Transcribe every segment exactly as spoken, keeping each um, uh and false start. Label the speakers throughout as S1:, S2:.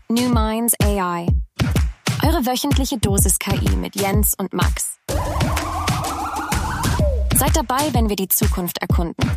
S1: New Minds A I. Eure wöchentliche Dosis K I mit Jens und Max. Seid dabei, wenn wir die Zukunft erkunden.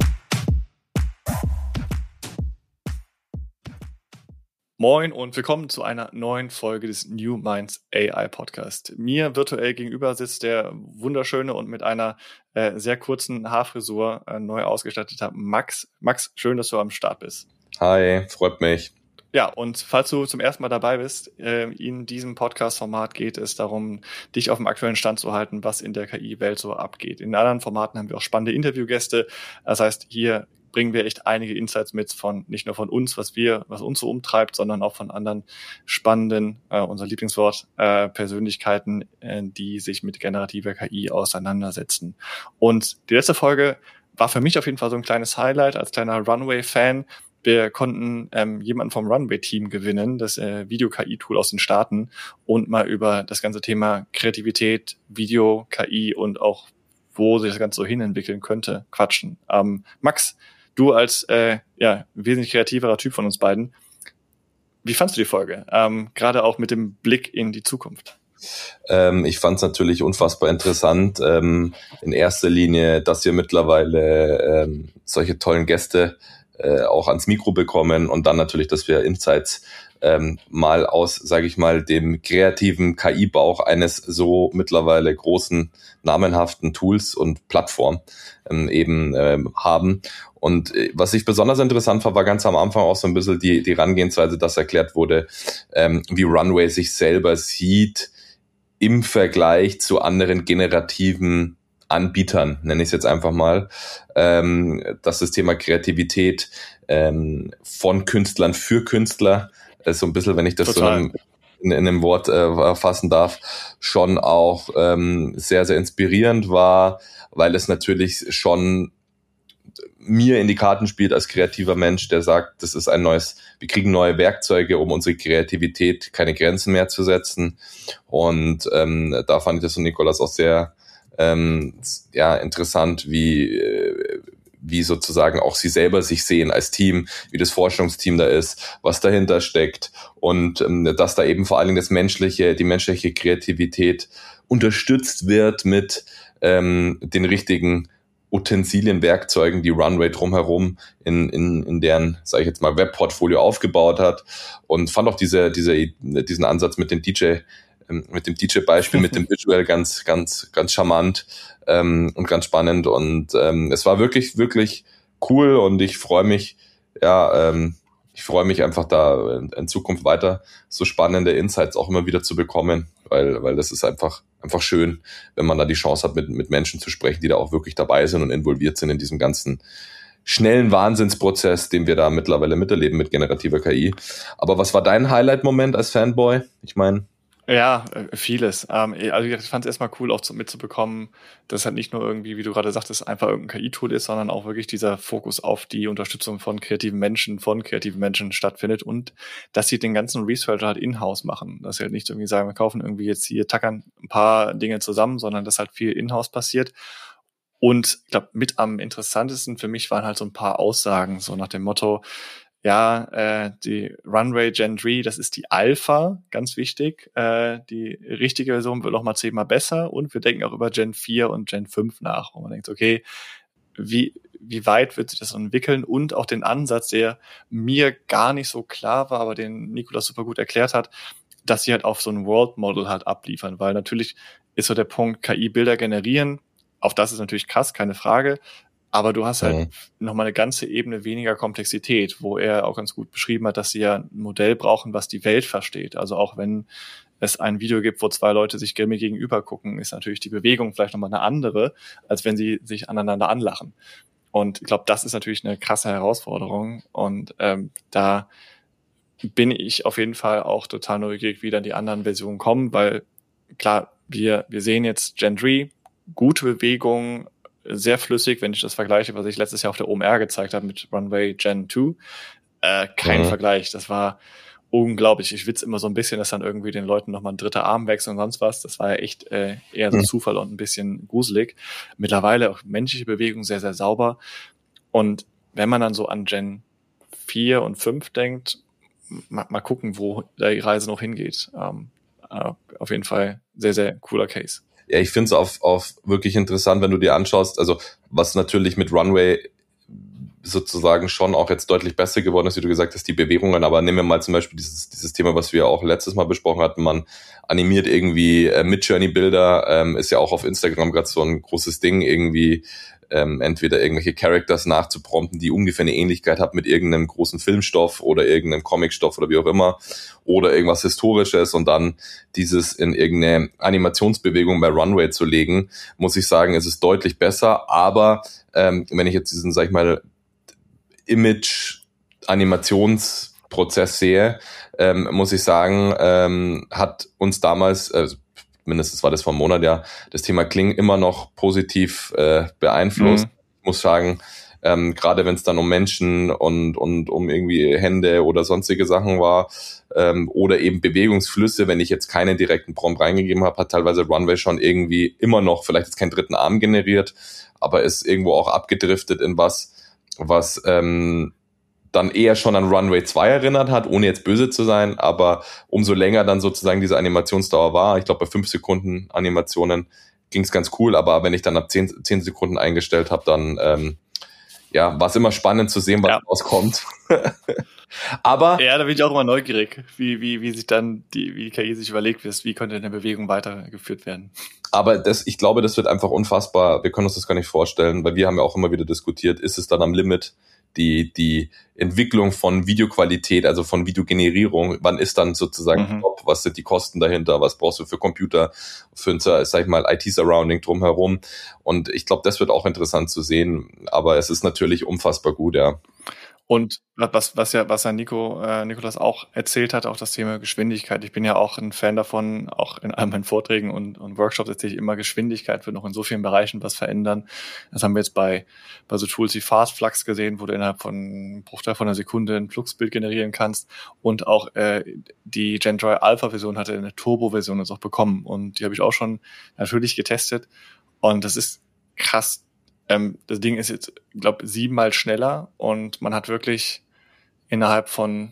S2: Moin und willkommen zu einer neuen Folge des New Minds A I Podcast. Mir virtuell gegenüber sitzt der wunderschöne und mit einer äh, sehr kurzen Haarfrisur äh, neu ausgestatteter Max. Max, schön, dass du am Start bist.
S3: Hi, freut mich.
S2: Ja, und falls du zum ersten Mal dabei bist, äh, in diesem Podcast-Format geht es darum, dich auf dem aktuellen Stand zu halten, was in der K I-Welt so abgeht. In anderen Formaten haben wir auch spannende Interviewgäste. Das heißt, hier bringen wir echt einige Insights mit von, nicht nur von uns, was wir, was uns so umtreibt, sondern auch von anderen spannenden, äh, unser Lieblingswort, äh, Persönlichkeiten, äh, die sich mit generativer K I auseinandersetzen. Und die letzte Folge war für mich auf jeden Fall so ein kleines Highlight als kleiner Runway-Fan. Wir konnten ähm, jemanden vom Runway-Team gewinnen, das äh, Video-K I-Tool aus den Staaten, und mal über das ganze Thema Kreativität, Video, K I und auch wo sich das Ganze so hinentwickeln könnte, quatschen. Ähm, Max, du als äh, ja wesentlich kreativerer Typ von uns beiden, wie fandst du die Folge? Ähm, gerade auch mit dem Blick in die Zukunft.
S3: Ähm, ich fand es natürlich unfassbar interessant. Ähm, in erster Linie, dass wir mittlerweile ähm, solche tollen Gäste äh, auch ans Mikro bekommen und dann natürlich, dass wir Insights ähm, mal aus, sage ich mal, dem kreativen K I-Bauch eines so mittlerweile großen, namenhaften Tools und Plattform ähm, eben ähm, haben. Und äh, was ich besonders interessant fand, war ganz am Anfang auch so ein bisschen die, die Herangehensweise, dass erklärt wurde, ähm, wie Runway sich selber sieht im Vergleich zu anderen generativen Anbietern, nenne ich es jetzt einfach mal, ähm, dass das Thema Kreativität ähm, von Künstlern für Künstler, äh, so ein bisschen, wenn ich das Total. so in, in, in einem Wort äh, fassen darf, schon auch ähm, sehr, sehr inspirierend war, weil es natürlich schon mir in die Karten spielt als kreativer Mensch, der sagt, das ist ein neues, wir kriegen neue Werkzeuge, um unsere Kreativität keine Grenzen mehr zu setzen. Und ähm, da fand ich das von Nicolas auch sehr ähm, ja interessant, wie wie sozusagen auch sie selber sich sehen als Team, wie das Forschungsteam da ist, was dahinter steckt und ähm, dass da eben vor allen Dingen das menschliche, die menschliche Kreativität unterstützt wird mit ähm, den richtigen Utensilien, Werkzeugen, die Runway drumherum in, in, in deren, sage ich jetzt mal, Webportfolio aufgebaut hat, und fand auch diese, diese, diesen Ansatz mit dem D J, mit dem D J-Beispiel, mit dem Visual ganz, ganz, ganz charmant ähm, und ganz spannend, und ähm, es war wirklich, wirklich cool, und ich freue mich, ja, ähm, ich freue mich einfach da in, in Zukunft weiter so spannende Insights auch immer wieder zu bekommen, weil, weil das ist einfach, einfach schön, wenn man da die Chance hat, mit, mit Menschen zu sprechen, die da auch wirklich dabei sind und involviert sind in diesem ganzen schnellen Wahnsinnsprozess, den wir da mittlerweile miterleben mit generativer K I. Aber was war dein Highlight-Moment als Fanboy? Ich meine,
S2: Ja, vieles. Ähm, also ich fand es erstmal cool, auch zu, mitzubekommen, dass halt nicht nur irgendwie, wie du gerade sagtest, einfach irgendein K I-Tool ist, sondern auch wirklich dieser Fokus auf die Unterstützung von kreativen Menschen, von kreativen Menschen stattfindet, und dass sie den ganzen Research halt in-house machen. Dass sie halt nicht irgendwie sagen, wir kaufen irgendwie jetzt hier, tackern ein paar Dinge zusammen, sondern dass halt viel in-house passiert. Und ich glaube, mit am interessantesten für mich waren halt so ein paar Aussagen, so nach dem Motto, ja, äh, die Runway Gen drei, das ist die Alpha, ganz wichtig. Äh, die richtige Version wird noch mal zehnmal besser, und wir denken auch über Gen vier und Gen fünf nach. Und man denkt, okay, wie wie weit wird sich das entwickeln? Und auch den Ansatz, der mir gar nicht so klar war, aber den Nicolas super gut erklärt hat, dass sie halt auf so ein World Model halt abliefern. Weil natürlich ist so der Punkt, K I-Bilder generieren, auch das ist natürlich krass, keine Frage. Aber du hast halt mhm. nochmal eine ganze Ebene weniger Komplexität, wo er auch ganz gut beschrieben hat, dass sie ja ein Modell brauchen, was die Welt versteht. Also auch wenn es ein Video gibt, wo zwei Leute sich grimmig gegenüber gucken, ist natürlich die Bewegung vielleicht nochmal eine andere, als wenn sie sich aneinander anlachen. Und ich glaube, das ist natürlich eine krasse Herausforderung. Und ähm, da bin ich auf jeden Fall auch total neugierig, wie dann die anderen Versionen kommen, weil klar, wir wir sehen jetzt Gen drei, gute Bewegung, sehr flüssig, wenn ich das vergleiche, was ich letztes Jahr auf der O M R gezeigt habe mit Runway Gen zwei. Äh, kein mhm. Vergleich. Das war unglaublich. Ich witze immer so ein bisschen, dass dann irgendwie den Leuten nochmal ein dritter Arm wächst und sonst was. Das war ja echt äh, eher so ein mhm. Zufall und ein bisschen gruselig. Mittlerweile auch menschliche Bewegung sehr, sehr sauber. Und wenn man dann so an Gen vier und fünf denkt, mal, mal gucken, wo da die Reise noch hingeht. Ähm, äh, auf jeden Fall sehr, sehr cooler Case.
S3: Ja, ich finde es auf, auf wirklich interessant, wenn du dir anschaust, also was natürlich mit Runway sozusagen schon auch jetzt deutlich besser geworden ist, wie du gesagt hast, die Bewegungen, aber nehmen wir mal zum Beispiel dieses, dieses Thema, was wir auch letztes Mal besprochen hatten, man animiert irgendwie äh, Mid-Journey-Bilder, ähm, ist ja auch auf Instagram gerade so ein großes Ding, irgendwie ähm, entweder irgendwelche Characters nachzuprompten, die ungefähr eine Ähnlichkeit haben mit irgendeinem großen Filmstoff oder irgendeinem Comicstoff oder wie auch immer, oder irgendwas Historisches und dann dieses in irgendeine Animationsbewegung bei Runway zu legen, muss ich sagen, es ist deutlich besser, aber ähm, wenn ich jetzt diesen, sag ich mal, Image-Animationsprozess sehe, ähm, muss ich sagen, ähm, hat uns damals, äh, mindestens war das vor einem Monat ja, das Thema Kling immer noch positiv äh, beeinflusst.
S2: Mhm.
S3: Ich muss sagen, ähm, gerade wenn es dann um Menschen und und um irgendwie Hände oder sonstige Sachen war ähm, oder eben Bewegungsflüsse, wenn ich jetzt keinen direkten Prompt reingegeben habe, hat teilweise Runway schon irgendwie immer noch, vielleicht jetzt keinen dritten Arm generiert, aber ist irgendwo auch abgedriftet in was, was ähm, dann eher schon an Runway zwei erinnert hat, ohne jetzt böse zu sein, aber umso länger dann sozusagen diese Animationsdauer war, ich glaube bei fünf Sekunden Animationen ging es ganz cool, aber wenn ich dann ab zehn Sekunden eingestellt habe, dann ähm, ja, war es immer spannend zu sehen, was
S2: ja.
S3: rauskommt. Aber
S2: ja, da bin ich auch immer neugierig, wie wie wie sich dann die wie die K I sich überlegt, wie könnte eine Bewegung weitergeführt werden.
S3: Aber das, ich glaube, das wird einfach unfassbar. Wir können uns das gar nicht vorstellen, weil wir haben ja auch immer wieder diskutiert, ist es dann am Limit die die Entwicklung von Videoqualität, also von Videogenerierung, wann ist dann sozusagen
S2: Mhm.
S3: top, was sind die Kosten dahinter, was brauchst du für Computer, für ein, sag ich mal, I T-Surrounding drumherum und ich glaube, das wird auch interessant zu sehen, aber es ist natürlich unfassbar gut, ja.
S2: Und was, was ja, was ja Nico, äh, Nikolas auch erzählt hat, auch das Thema Geschwindigkeit. Ich bin ja auch ein Fan davon, auch in all meinen Vorträgen und, und Workshops erzähle ich immer, Geschwindigkeit wird noch in so vielen Bereichen was verändern. Das haben wir jetzt bei, bei so Tools wie FastFlux gesehen, wo du innerhalb von einem Bruchteil von einer Sekunde ein Fluxbild generieren kannst. Und auch äh, die Gendry Alpha-Version hatte eine Turbo-Version jetzt auch bekommen. Und die habe ich auch schon natürlich getestet. Und das ist krass. Ähm, das Ding ist jetzt, ich glaube, siebenmal schneller und man hat wirklich innerhalb von,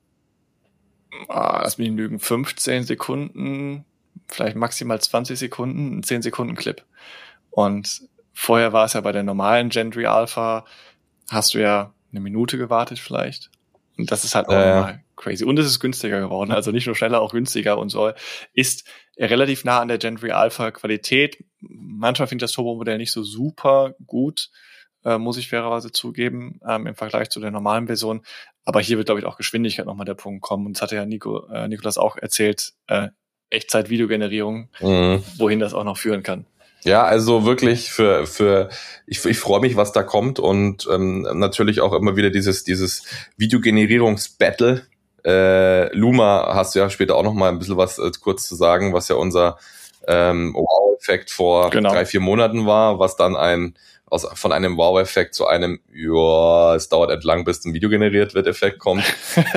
S2: ah, lass mich nicht lügen, fünfzehn Sekunden, vielleicht maximal zwanzig Sekunden, einen zehn Sekunden Clip. Und vorher war es ja bei der normalen Gendry Alpha, hast du ja eine Minute gewartet vielleicht. Und das ist halt auch
S3: Äh.
S2: nochmal crazy. Und es ist günstiger geworden, also nicht nur schneller, auch günstiger und so. Ist relativ nah an der Gendry Alpha Qualität. Manchmal finde ich das Turbo-Modell nicht so super gut, äh, muss ich fairerweise zugeben, ähm, im Vergleich zu der normalen Version. Aber hier wird, glaube ich, auch Geschwindigkeit nochmal der Punkt kommen. Und das hatte ja Nico, äh, Nikolas auch erzählt, äh, Echtzeit-Videogenerierung,
S3: Mhm.
S2: wohin das auch noch führen kann.
S3: Ja, also wirklich für für ich, ich freue mich, was da kommt und ähm, natürlich auch immer wieder dieses dieses Videogenerierungs-Battle. Äh, Luma hast du ja später auch noch mal ein bisschen was äh, kurz zu sagen, was ja unser ähm, Wow-Effekt vor
S2: Genau.
S3: drei, vier Monaten war, was dann ein aus von einem Wow-Effekt zu einem, ja, es dauert entlang, bis ein Video generiert wird, Effekt kommt.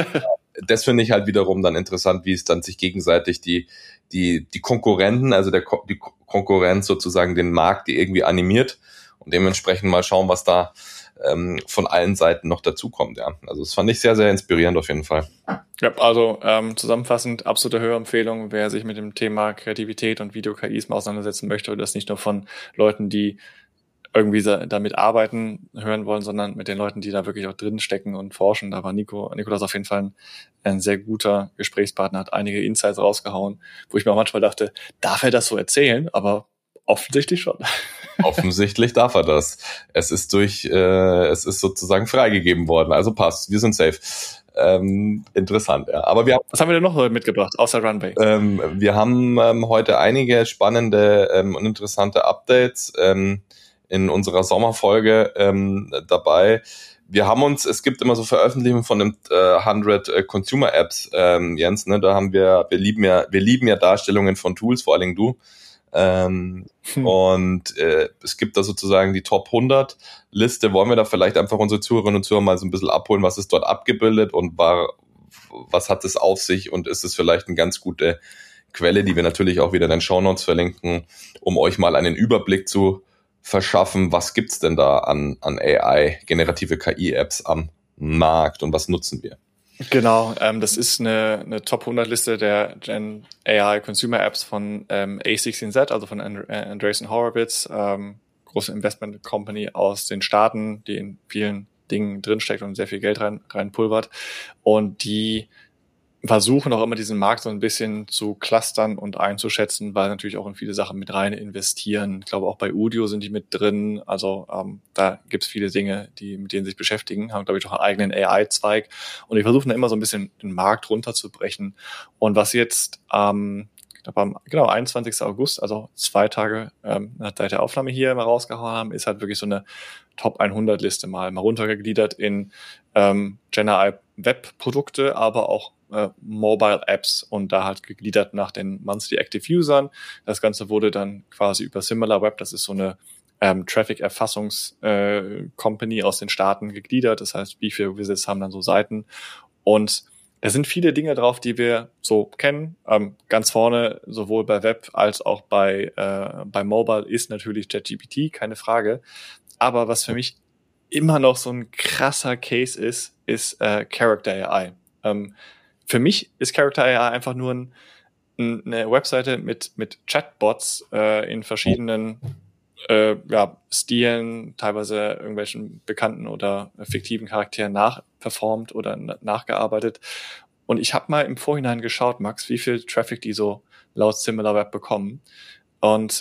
S3: Das finde ich halt wiederum dann interessant, wie es dann sich gegenseitig die die die Konkurrenten, also der die Konkurrenz sozusagen den Markt, die irgendwie animiert und dementsprechend mal schauen, was da ähm, von allen Seiten noch dazukommt. Ja, also das fand ich sehr, sehr inspirierend auf jeden Fall.
S2: Ja, also ähm, zusammenfassend absolute Hörempfehlung, wer sich mit dem Thema Kreativität und Video-K Is mal auseinandersetzen möchte und das nicht nur von Leuten, die irgendwie damit arbeiten, hören wollen, sondern mit den Leuten, die da wirklich auch drin stecken und forschen. Da war Nico, Nikolas auf jeden Fall ein, ein sehr guter Gesprächspartner, hat einige Insights rausgehauen, wo ich mir auch manchmal dachte, darf er das so erzählen? Aber offensichtlich schon.
S3: Offensichtlich darf er das. Es ist durch, äh, es ist sozusagen freigegeben worden, also passt, wir sind safe. Ähm, interessant, ja. Aber wir haben,
S2: was haben wir denn noch heute mitgebracht, außer Runway?
S3: Ähm, wir haben ähm, heute einige spannende ähm, und interessante Updates ähm, in unserer Sommerfolge ähm, dabei. Wir haben uns, es gibt immer so Veröffentlichungen von den äh, hundert äh, Consumer Apps, ähm, Jens, ne, da haben wir, wir lieben ja, wir lieben ja Darstellungen von Tools, vor allen Dingen du. Ähm, hm. Und äh, es gibt da sozusagen die Top hundert Liste. Wollen wir da vielleicht einfach unsere Zuhörerinnen und Zuhörer mal so ein bisschen abholen, was ist dort abgebildet und war, was hat es auf sich und ist es vielleicht eine ganz gute Quelle, die wir natürlich auch wieder in den Shownotes verlinken, um euch mal einen Überblick zu verschaffen, was gibt's denn da an, an A I, generative K I-Apps am Markt und was nutzen wir?
S2: Genau, ähm, das ist eine, eine Top hundert Liste der Gen A I Consumer Apps von ähm, A sechzehn Z, also von And- äh, Andreessen Horowitz, ähm, große Investment Company aus den Staaten, die in vielen Dingen drinsteckt und sehr viel Geld rein reinpulvert. Und die versuchen auch immer diesen Markt so ein bisschen zu clustern und einzuschätzen, weil natürlich auch in viele Sachen mit rein investieren. Ich glaube, auch bei Udio sind die mit drin. Also ähm, da gibt's viele Dinge, die mit denen sich beschäftigen, haben, glaube ich, auch einen eigenen A I-Zweig. Und die versuchen da immer so ein bisschen den Markt runterzubrechen. Und was jetzt ähm, ich glaube, am genau, einundzwanzigsten August, also zwei Tage ähm, nach der Aufnahme hier mal rausgehauen haben, ist halt wirklich so eine Top hundert Liste mal, mal runtergegliedert in ähm, Gen A I Web-Produkte, aber auch äh, Mobile Apps und da halt gegliedert nach den Monthly Active Usern. Das Ganze wurde dann quasi über SimilarWeb, das ist so eine ähm, Traffic-Erfassungs-Company äh, aus den Staaten gegliedert. Das heißt, wie viele Visits haben dann so Seiten. Und da sind viele Dinge drauf, die wir so kennen. Ähm, ganz vorne, sowohl bei Web als auch bei, äh, bei Mobile, ist natürlich ChatGPT, keine Frage. Aber was für mich immer noch so ein krasser Case ist, ist äh, Character A I. Ähm, für mich ist Character A I einfach nur ein, ein, eine Webseite mit, mit Chatbots äh, in verschiedenen äh, ja, Stilen, teilweise irgendwelchen bekannten oder fiktiven Charakteren nachperformt oder na- nachgearbeitet. Und ich habe mal im Vorhinein geschaut, Max, wie viel Traffic die so laut SimilarWeb bekommen. Und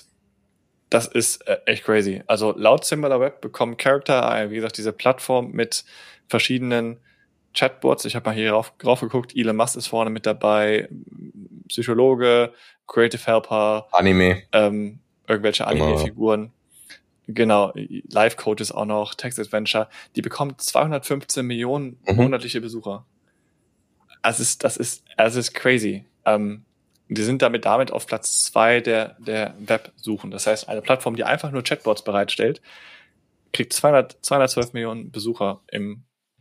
S2: das ist äh, echt crazy. Also laut SimilarWeb bekommen Character A I, wie gesagt, diese Plattform mit verschiedenen Chatbots. Ich habe mal hier rauf, rauf geguckt. Elon Musk ist vorne mit dabei. Psychologe, Creative Helper,
S3: Anime.
S2: ähm, irgendwelche Anime-Figuren. Genau, Live-Coaches auch noch, Text-Adventure. Die bekommen zweihundertfünfzehn Millionen
S3: Mhm.
S2: monatliche Besucher. Also ist, das ist, das ist crazy. Ähm, die sind damit damit auf Platz zwei der, der Websuchen. Das heißt, eine Plattform, die einfach nur Chatbots bereitstellt, kriegt zweihundert, zweihundertzwölf Millionen Besucher im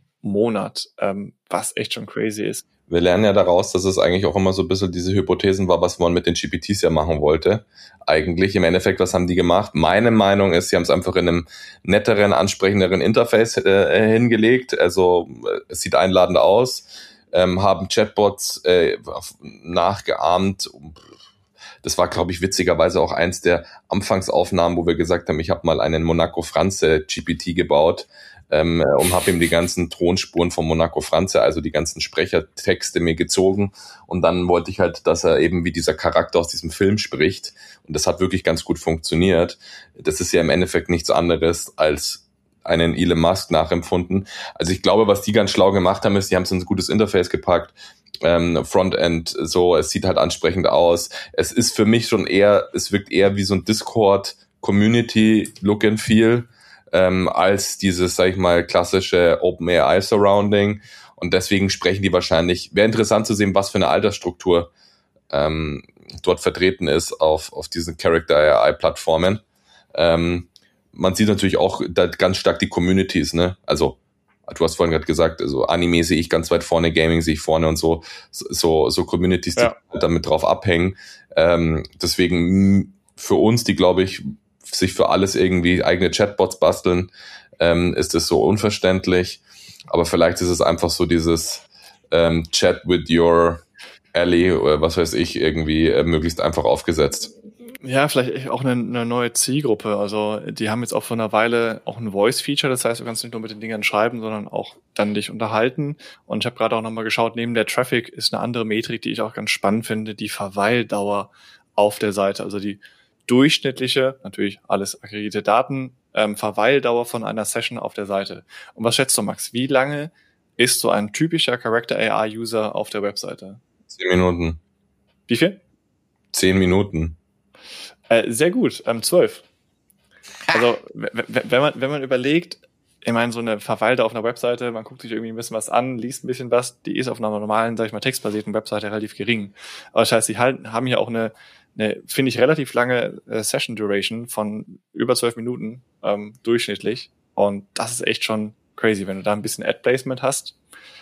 S2: Monat, ähm, was echt schon crazy ist.
S3: Wir lernen ja daraus, dass es eigentlich auch immer so ein bisschen diese Hypothesen war, was man mit den G P Ts ja machen wollte. Eigentlich im Endeffekt, was haben die gemacht? Meine Meinung ist, sie haben es einfach in einem netteren, ansprechenderen Interface äh, hingelegt. Also es sieht einladend aus, ähm, haben Chatbots äh, nachgeahmt. Das war, glaube ich, witzigerweise auch eins der Anfangsaufnahmen, wo wir gesagt haben, ich habe mal einen Monaco Franze G P T gebaut. Ähm, und habe ihm die ganzen Tonspuren von Monaco Franze, also die ganzen Sprechertexte mir gezogen und dann wollte ich halt, dass er eben wie dieser Charakter aus diesem Film spricht und das hat wirklich ganz gut funktioniert. Das ist ja im Endeffekt nichts anderes als einen Elon Musk nachempfunden. Also ich glaube, was die ganz schlau gemacht haben, ist, die haben es in ein gutes Interface gepackt, ähm, Frontend, so, es sieht halt ansprechend aus. Es ist für mich schon eher, es wirkt eher wie so ein Discord-Community-Look and Feel, Ähm, als dieses, sag ich mal, klassische OpenAI-Surrounding. Und deswegen sprechen die wahrscheinlich, wäre interessant zu sehen, was für eine Altersstruktur ähm, dort vertreten ist auf, auf diesen Character-A I-Plattformen. Ähm, man sieht natürlich auch da ganz stark die Communities, ne? Also, du hast vorhin gerade gesagt, also Anime sehe ich ganz weit vorne, Gaming sehe ich vorne und so, so, so Communities, die
S2: Ja.
S3: damit drauf abhängen. Ähm, deswegen für uns, die, glaube ich, sich für alles irgendwie eigene Chatbots basteln, ähm, ist es so unverständlich. Aber vielleicht ist es einfach so dieses ähm, Chat with your ally oder was weiß ich, irgendwie äh, möglichst einfach aufgesetzt.
S2: Ja, vielleicht auch eine, eine neue Zielgruppe. Also die haben jetzt auch vor einer Weile auch ein Voice-Feature. Das heißt, du kannst nicht nur mit den Dingern schreiben, sondern auch dann dich unterhalten. Und ich habe gerade auch nochmal geschaut, neben der Traffic ist eine andere Metrik, die ich auch ganz spannend finde, die Verweildauer auf der Seite. Also die durchschnittliche, natürlich alles aggregierte Daten, ähm, Verweildauer von einer Session auf der Seite. Und was schätzt du, Max? Wie lange ist so ein typischer Character A I-User auf der Webseite?
S3: Zehn Minuten.
S2: Wie viel?
S3: Zehn Minuten.
S2: Äh, sehr gut, ähm, zwölf. Also w- w- wenn man wenn man überlegt, ich meine, so eine Verweildauer auf einer Webseite, man guckt sich irgendwie ein bisschen was an, liest ein bisschen was, die ist auf einer normalen, sag ich mal, textbasierten Webseite relativ gering. Aber das heißt, sie halten, haben hier auch eine eine, finde ich, relativ lange äh, Session Duration von über zwölf Minuten ähm, durchschnittlich. Und das ist echt schon crazy, wenn du da ein bisschen Ad-Placement hast.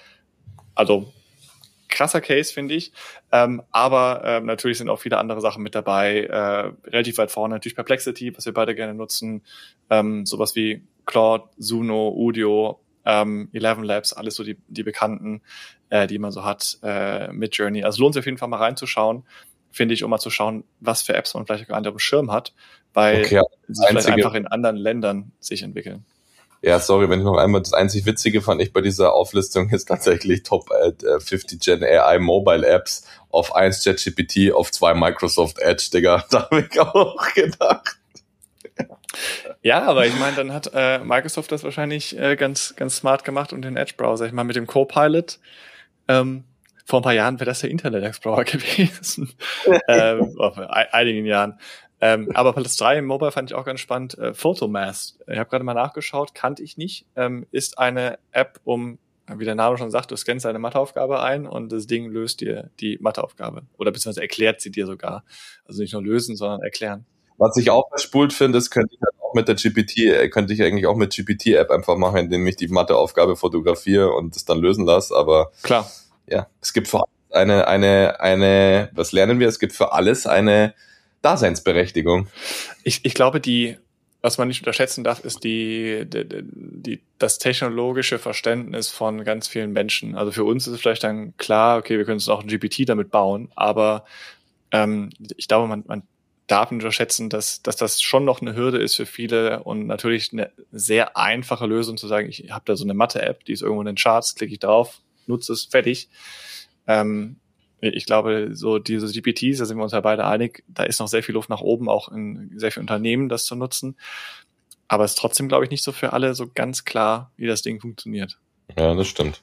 S2: Also krasser Case, finde ich. Ähm, aber ähm, natürlich sind auch viele andere Sachen mit dabei. Äh, relativ weit vorne natürlich Perplexity, was wir beide gerne nutzen. Ähm, sowas wie Claude, Suno, Udio, ähm, Eleven Labs, alles so die, die bekannten, äh, die man so hat, äh, Midjourney. Also lohnt sich auf jeden Fall mal reinzuschauen, finde ich, um mal zu schauen, was für Apps man vielleicht gar nicht auf dem Schirm hat, weil
S3: Okay,
S2: sie vielleicht einfach in anderen Ländern sich entwickeln.
S3: Ja, sorry, wenn ich noch einmal, das einzig Witzige fand ich bei dieser Auflistung ist tatsächlich Top äh, fünfzig Gen A I Mobile Apps, auf eins ChatGPT, auf zwei Microsoft Edge, Digga. Da habe ich auch gedacht.
S2: Ja, aber ich meine, dann hat äh, Microsoft das wahrscheinlich äh, ganz ganz smart gemacht und den Edge-Browser. Ich meine, mit dem Copilot, ähm, vor ein paar Jahren wäre das der Internet Explorer gewesen. ähm, vor einigen Jahren. Ähm, aber Platz drei im Mobile fand ich auch ganz spannend. Äh, Photomask. Ich habe gerade mal nachgeschaut, kannte ich nicht. Ähm, ist eine App, um, wie der Name schon sagt, du scannst eine Matheaufgabe ein und das Ding löst dir die Matheaufgabe. Oder beziehungsweise erklärt sie dir sogar. Also nicht nur lösen, sondern erklären.
S3: Was ich auch verspult finde, das könnte ich halt auch mit der G P T, könnte ich eigentlich auch mit G P T-App einfach machen, indem ich die Matheaufgabe fotografiere und es dann lösen lasse. Aber
S2: klar,
S3: ja, es gibt für eine, eine, eine, was lernen wir? Es gibt für alles eine Daseinsberechtigung.
S2: Ich, ich glaube, die, was man nicht unterschätzen darf, ist die, die, die, das technologische Verständnis von ganz vielen Menschen. Also für uns ist es vielleicht dann klar, okay, wir können uns auch ein G P T damit bauen, aber ähm, ich glaube, man, man darf nicht unterschätzen, dass, dass das schon noch eine Hürde ist für viele und natürlich eine sehr einfache Lösung zu sagen, ich habe da so eine Mathe-App, die ist irgendwo in den Charts, klicke ich drauf, nutze es, fertig. Ähm, Ich glaube, so diese G P Ts, da sind wir uns ja beide einig, da ist noch sehr viel Luft nach oben, auch in sehr vielen Unternehmen das zu nutzen. Aber es ist trotzdem, glaube ich, nicht so für alle so ganz klar, wie das Ding funktioniert.
S3: Ja, das stimmt.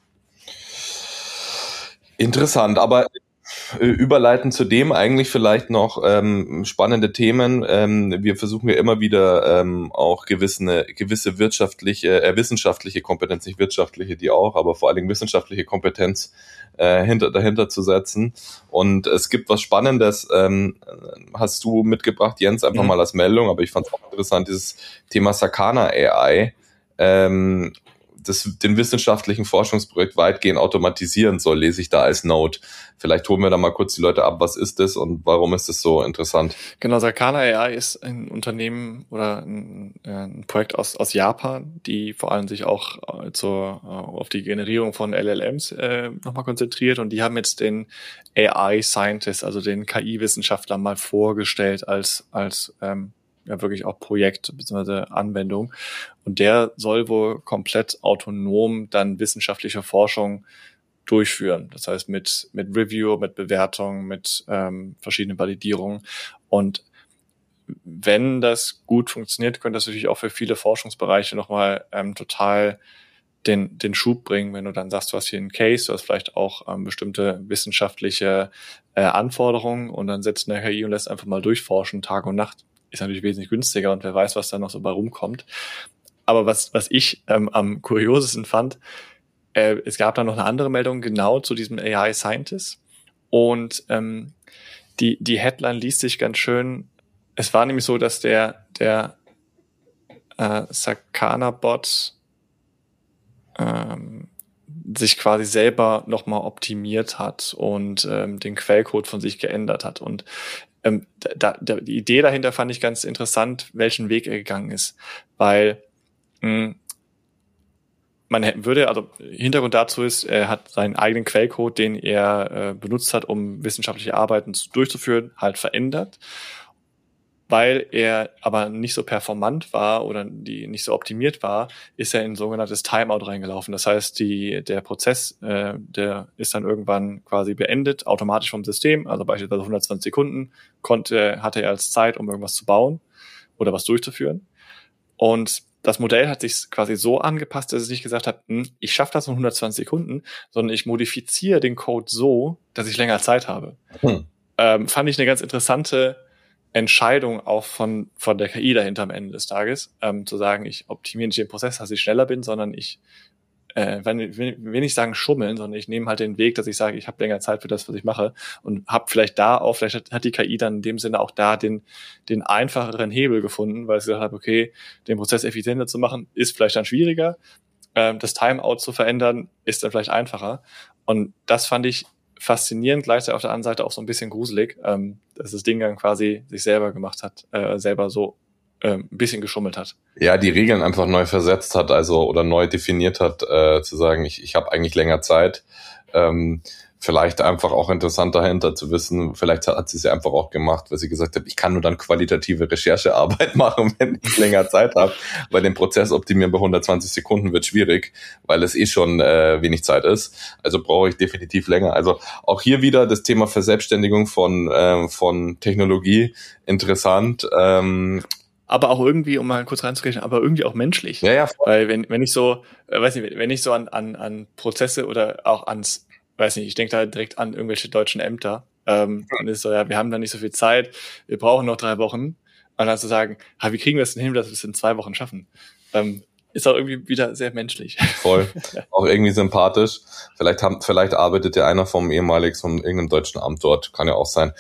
S3: Interessant, aber überleiten zu dem eigentlich vielleicht noch ähm, spannende Themen. Ähm, wir versuchen ja immer wieder ähm, auch gewisse, gewisse wirtschaftliche, äh, wissenschaftliche Kompetenz, nicht wirtschaftliche, die auch, aber vor allen Dingen wissenschaftliche Kompetenz äh, hinter, dahinter zu setzen. Und es gibt was Spannendes, ähm, hast du mitgebracht, Jens, einfach mhm. mal als Meldung, aber ich fand es auch interessant, dieses Thema Sakana A I. Ähm, das, den wissenschaftlichen Forschungsprojekt weitgehend automatisieren soll, lese ich da als Note. Vielleicht holen wir da mal kurz die Leute ab, was ist das und warum ist das so interessant?
S2: Genau, Sakana A I ist ein Unternehmen oder ein, ein Projekt aus, aus Japan, die vor allem sich auch zur, auf die Generierung von L L Ms äh, nochmal konzentriert und die haben jetzt den A I-Scientist, also den K I-Wissenschaftler mal vorgestellt als, als ähm, ja wirklich auch Projekt bzw. Anwendung. Und der soll wohl komplett autonom dann wissenschaftliche Forschung durchführen. Das heißt mit mit Review, mit Bewertung, mit ähm, verschiedenen Validierungen. Und wenn das gut funktioniert, könnte das natürlich auch für viele Forschungsbereiche nochmal ähm, total den den Schub bringen, wenn du dann sagst, du hast hier einen Case, du hast vielleicht auch ähm, bestimmte wissenschaftliche äh, Anforderungen und dann setzt eine K I und lässt einfach mal durchforschen, Tag und Nacht. Ist natürlich wesentlich günstiger und wer weiß, was da noch so bei rumkommt. Aber was was ich ähm, am kuriosesten fand, äh, es gab da noch eine andere Meldung genau zu diesem A I-Scientist und ähm, die die Headline liest sich ganz schön. Es war nämlich so, dass der der äh, Sakana-Bot ähm, sich quasi selber nochmal optimiert hat und ähm, den Quellcode von sich geändert hat. Und ähm, da, da, die Idee dahinter fand ich ganz interessant, welchen Weg er gegangen ist. Weil mh, man würde, also Hintergrund dazu ist, er hat seinen eigenen Quellcode, den er äh, benutzt hat, um wissenschaftliche Arbeiten zu, durchzuführen, halt verändert. Weil er aber nicht so performant war oder die nicht so optimiert war, ist er in ein sogenanntes Timeout reingelaufen. Das heißt, die, der Prozess, äh, der ist dann irgendwann quasi beendet, automatisch vom System, also beispielsweise hundertzwanzig Sekunden konnte, hatte er als Zeit, um irgendwas zu bauen oder was durchzuführen. Und das Modell hat sich quasi so angepasst, dass es nicht gesagt hat, hm, ich schaffe das in hundertzwanzig Sekunden, sondern ich modifiziere den Code so, dass ich länger Zeit habe. Hm. Ähm, fand ich eine ganz interessante Entscheidung auch von von der K I dahinter am Ende des Tages, ähm, zu sagen, ich optimiere nicht den Prozess, dass ich schneller bin, sondern ich äh, wenn, will nicht sagen schummeln, sondern ich nehme halt den Weg, dass ich sage, ich habe länger Zeit für das, was ich mache und habe vielleicht da auch, vielleicht hat, hat die K I dann in dem Sinne auch da den den einfacheren Hebel gefunden, weil sie gesagt hat, okay, den Prozess effizienter zu machen, ist vielleicht dann schwieriger, ähm, das Timeout zu verändern, ist dann vielleicht einfacher und das fand ich faszinierend, gleichzeitig auf der anderen Seite auch so ein bisschen gruselig, ähm, dass das Ding dann quasi sich selber gemacht hat, äh, selber so äh, ein bisschen geschummelt hat.
S3: Ja, die Regeln einfach neu versetzt hat, also oder neu definiert hat, äh, zu sagen, ich, ich habe eigentlich länger Zeit. Ähm, vielleicht einfach auch interessant dahinter zu wissen, vielleicht hat, hat sie es ja einfach auch gemacht, weil sie gesagt hat, ich kann nur dann qualitative Recherchearbeit machen, wenn ich länger Zeit habe, weil den Prozess optimieren bei hundertzwanzig Sekunden wird schwierig, weil es eh schon äh, wenig Zeit ist, also brauche ich definitiv länger. Also auch hier wieder das Thema Verselbstständigung von, äh, von Technologie, interessant. Ähm,
S2: aber auch irgendwie, um mal kurz reinzugehen, aber irgendwie auch menschlich.
S3: Ja, ja. Voll.
S2: Weil wenn, wenn ich so, äh, weiß nicht, wenn ich so an, an, an Prozesse oder auch ans, weiß nicht, ich denke da direkt an irgendwelche deutschen Ämter, ähm, dann ist so, ja, wir haben da nicht so viel Zeit, wir brauchen noch drei Wochen, und dann zu sagen, ha, wie kriegen wir es denn hin, dass wir es in zwei Wochen schaffen? Ähm, ist auch irgendwie wieder sehr menschlich.
S3: Voll. Auch irgendwie sympathisch. Vielleicht haben, vielleicht arbeitet ja einer vom ehemaligen, von irgendeinem deutschen Amt dort, kann ja auch sein.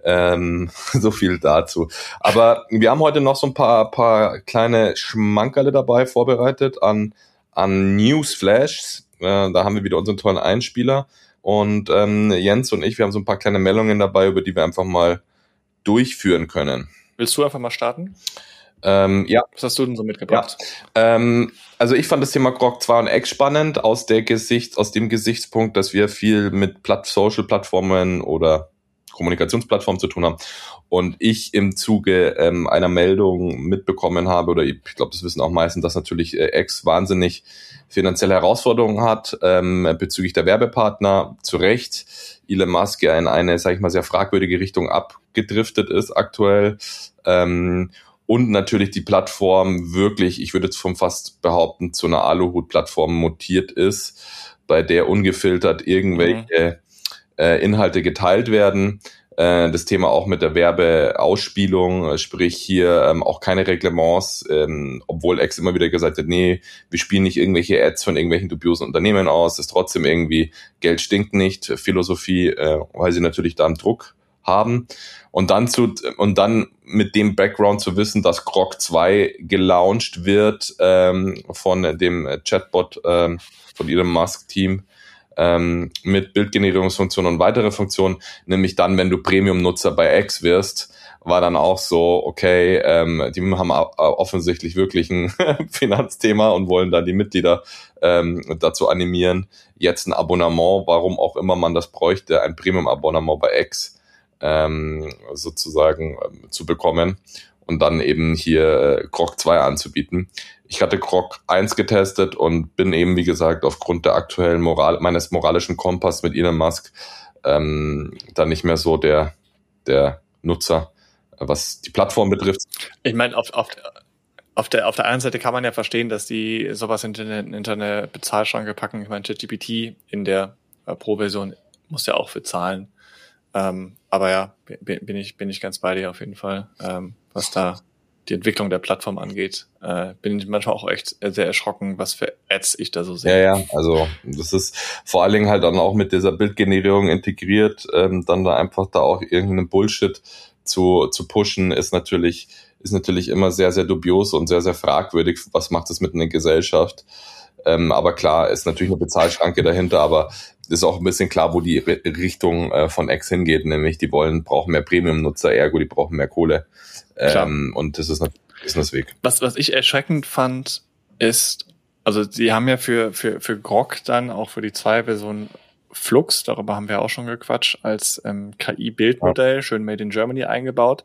S3: Ähm, so viel dazu. Aber wir haben heute noch so ein paar, paar kleine Schmankerle dabei vorbereitet an, an Newsflashs. Äh, da haben wir wieder unseren tollen Einspieler. Und ähm, Jens und ich, wir haben so ein paar kleine Meldungen dabei, über die wir einfach mal durchführen können.
S2: Willst du einfach mal starten?
S3: Ähm, ja.
S2: Was hast du denn so mitgebracht?
S3: Ja. Ähm, also ich fand das Thema Grok zwei und X spannend aus der Gesicht, aus dem Gesichtspunkt, dass wir viel mit Platt- Social-Plattformen oder Kommunikationsplattformen zu tun haben. Und ich im Zuge ähm, einer Meldung mitbekommen habe, oder ich glaube, das wissen auch meistens, dass natürlich äh, X wahnsinnig finanzielle Herausforderungen hat ähm, bezüglich der Werbepartner. Zu Recht. Elon Musk ja in eine, sag ich mal, sehr fragwürdige Richtung abgedriftet ist aktuell. Ähm, und natürlich die Plattform wirklich, ich würde jetzt vom fast behaupten, zu einer Aluhut-Plattform mutiert ist, bei der ungefiltert irgendwelche mhm. äh, Inhalte geteilt werden. Äh, das Thema auch mit der Werbeausspielung, sprich hier ähm, auch keine Reglements, ähm, obwohl X immer wieder gesagt hat, nee, wir spielen nicht irgendwelche Ads von irgendwelchen dubiosen Unternehmen aus, ist trotzdem irgendwie, Geld stinkt nicht, Philosophie, äh, weil sie natürlich da einen Druck haben. Und dann zu, und dann mit dem Background zu wissen, dass Grok zwei gelauncht wird ähm, von dem Chatbot ähm, von Elon Musk Team ähm, mit Bildgenerierungsfunktionen und weitere Funktionen, nämlich dann, wenn du Premium-Nutzer bei X wirst, war dann auch so, okay, ähm, die haben offensichtlich wirklich ein Finanzthema und wollen dann die Mitglieder ähm, dazu animieren, jetzt ein Abonnement, warum auch immer man das bräuchte, ein Premium-Abonnement bei X ähm, sozusagen ähm, zu bekommen und dann eben hier äh, Grok zwei anzubieten. Ich hatte Grok eins getestet und bin eben, wie gesagt, aufgrund der aktuellen Moral, meines moralischen Kompass mit Elon Musk ähm, dann nicht mehr so der, der Nutzer, was die Plattform betrifft.
S2: Ich meine, auf, auf, auf, der, auf der einen Seite kann man ja verstehen, dass die sowas hinter eine, hinter eine Bezahlschranke packen. Ich meine, ChatGPT in der äh, Pro-Version muss ja auch für zahlen. Ähm, aber ja, bin, bin ich bin ich ganz bei dir auf jeden Fall, ähm, was da die Entwicklung der Plattform angeht. Äh, bin ich manchmal auch echt sehr erschrocken, was für Ads ich da so sehe.
S3: Ja, ja, also das ist vor allen Dingen halt dann auch mit dieser Bildgenerierung integriert, ähm, dann da einfach da auch irgendeinen Bullshit zu zu pushen, ist natürlich ist natürlich immer sehr, sehr dubios und sehr, sehr fragwürdig. Was macht es mit einer Gesellschaft? Ähm, aber klar, ist natürlich eine Bezahlschranke dahinter, aber ist auch ein bisschen klar, wo die Richtung äh, von X hingeht, nämlich die wollen, brauchen mehr Premium-Nutzer, ergo die brauchen mehr Kohle. Ähm, und das ist ein Businessweg.
S2: Was, was ich erschreckend fand, ist, also sie haben ja für, für, für Grok dann auch für die zwei Versionen Flux, darüber haben wir auch schon gequatscht, als ähm, K I-Bildmodell, ja. Schön Made in Germany eingebaut.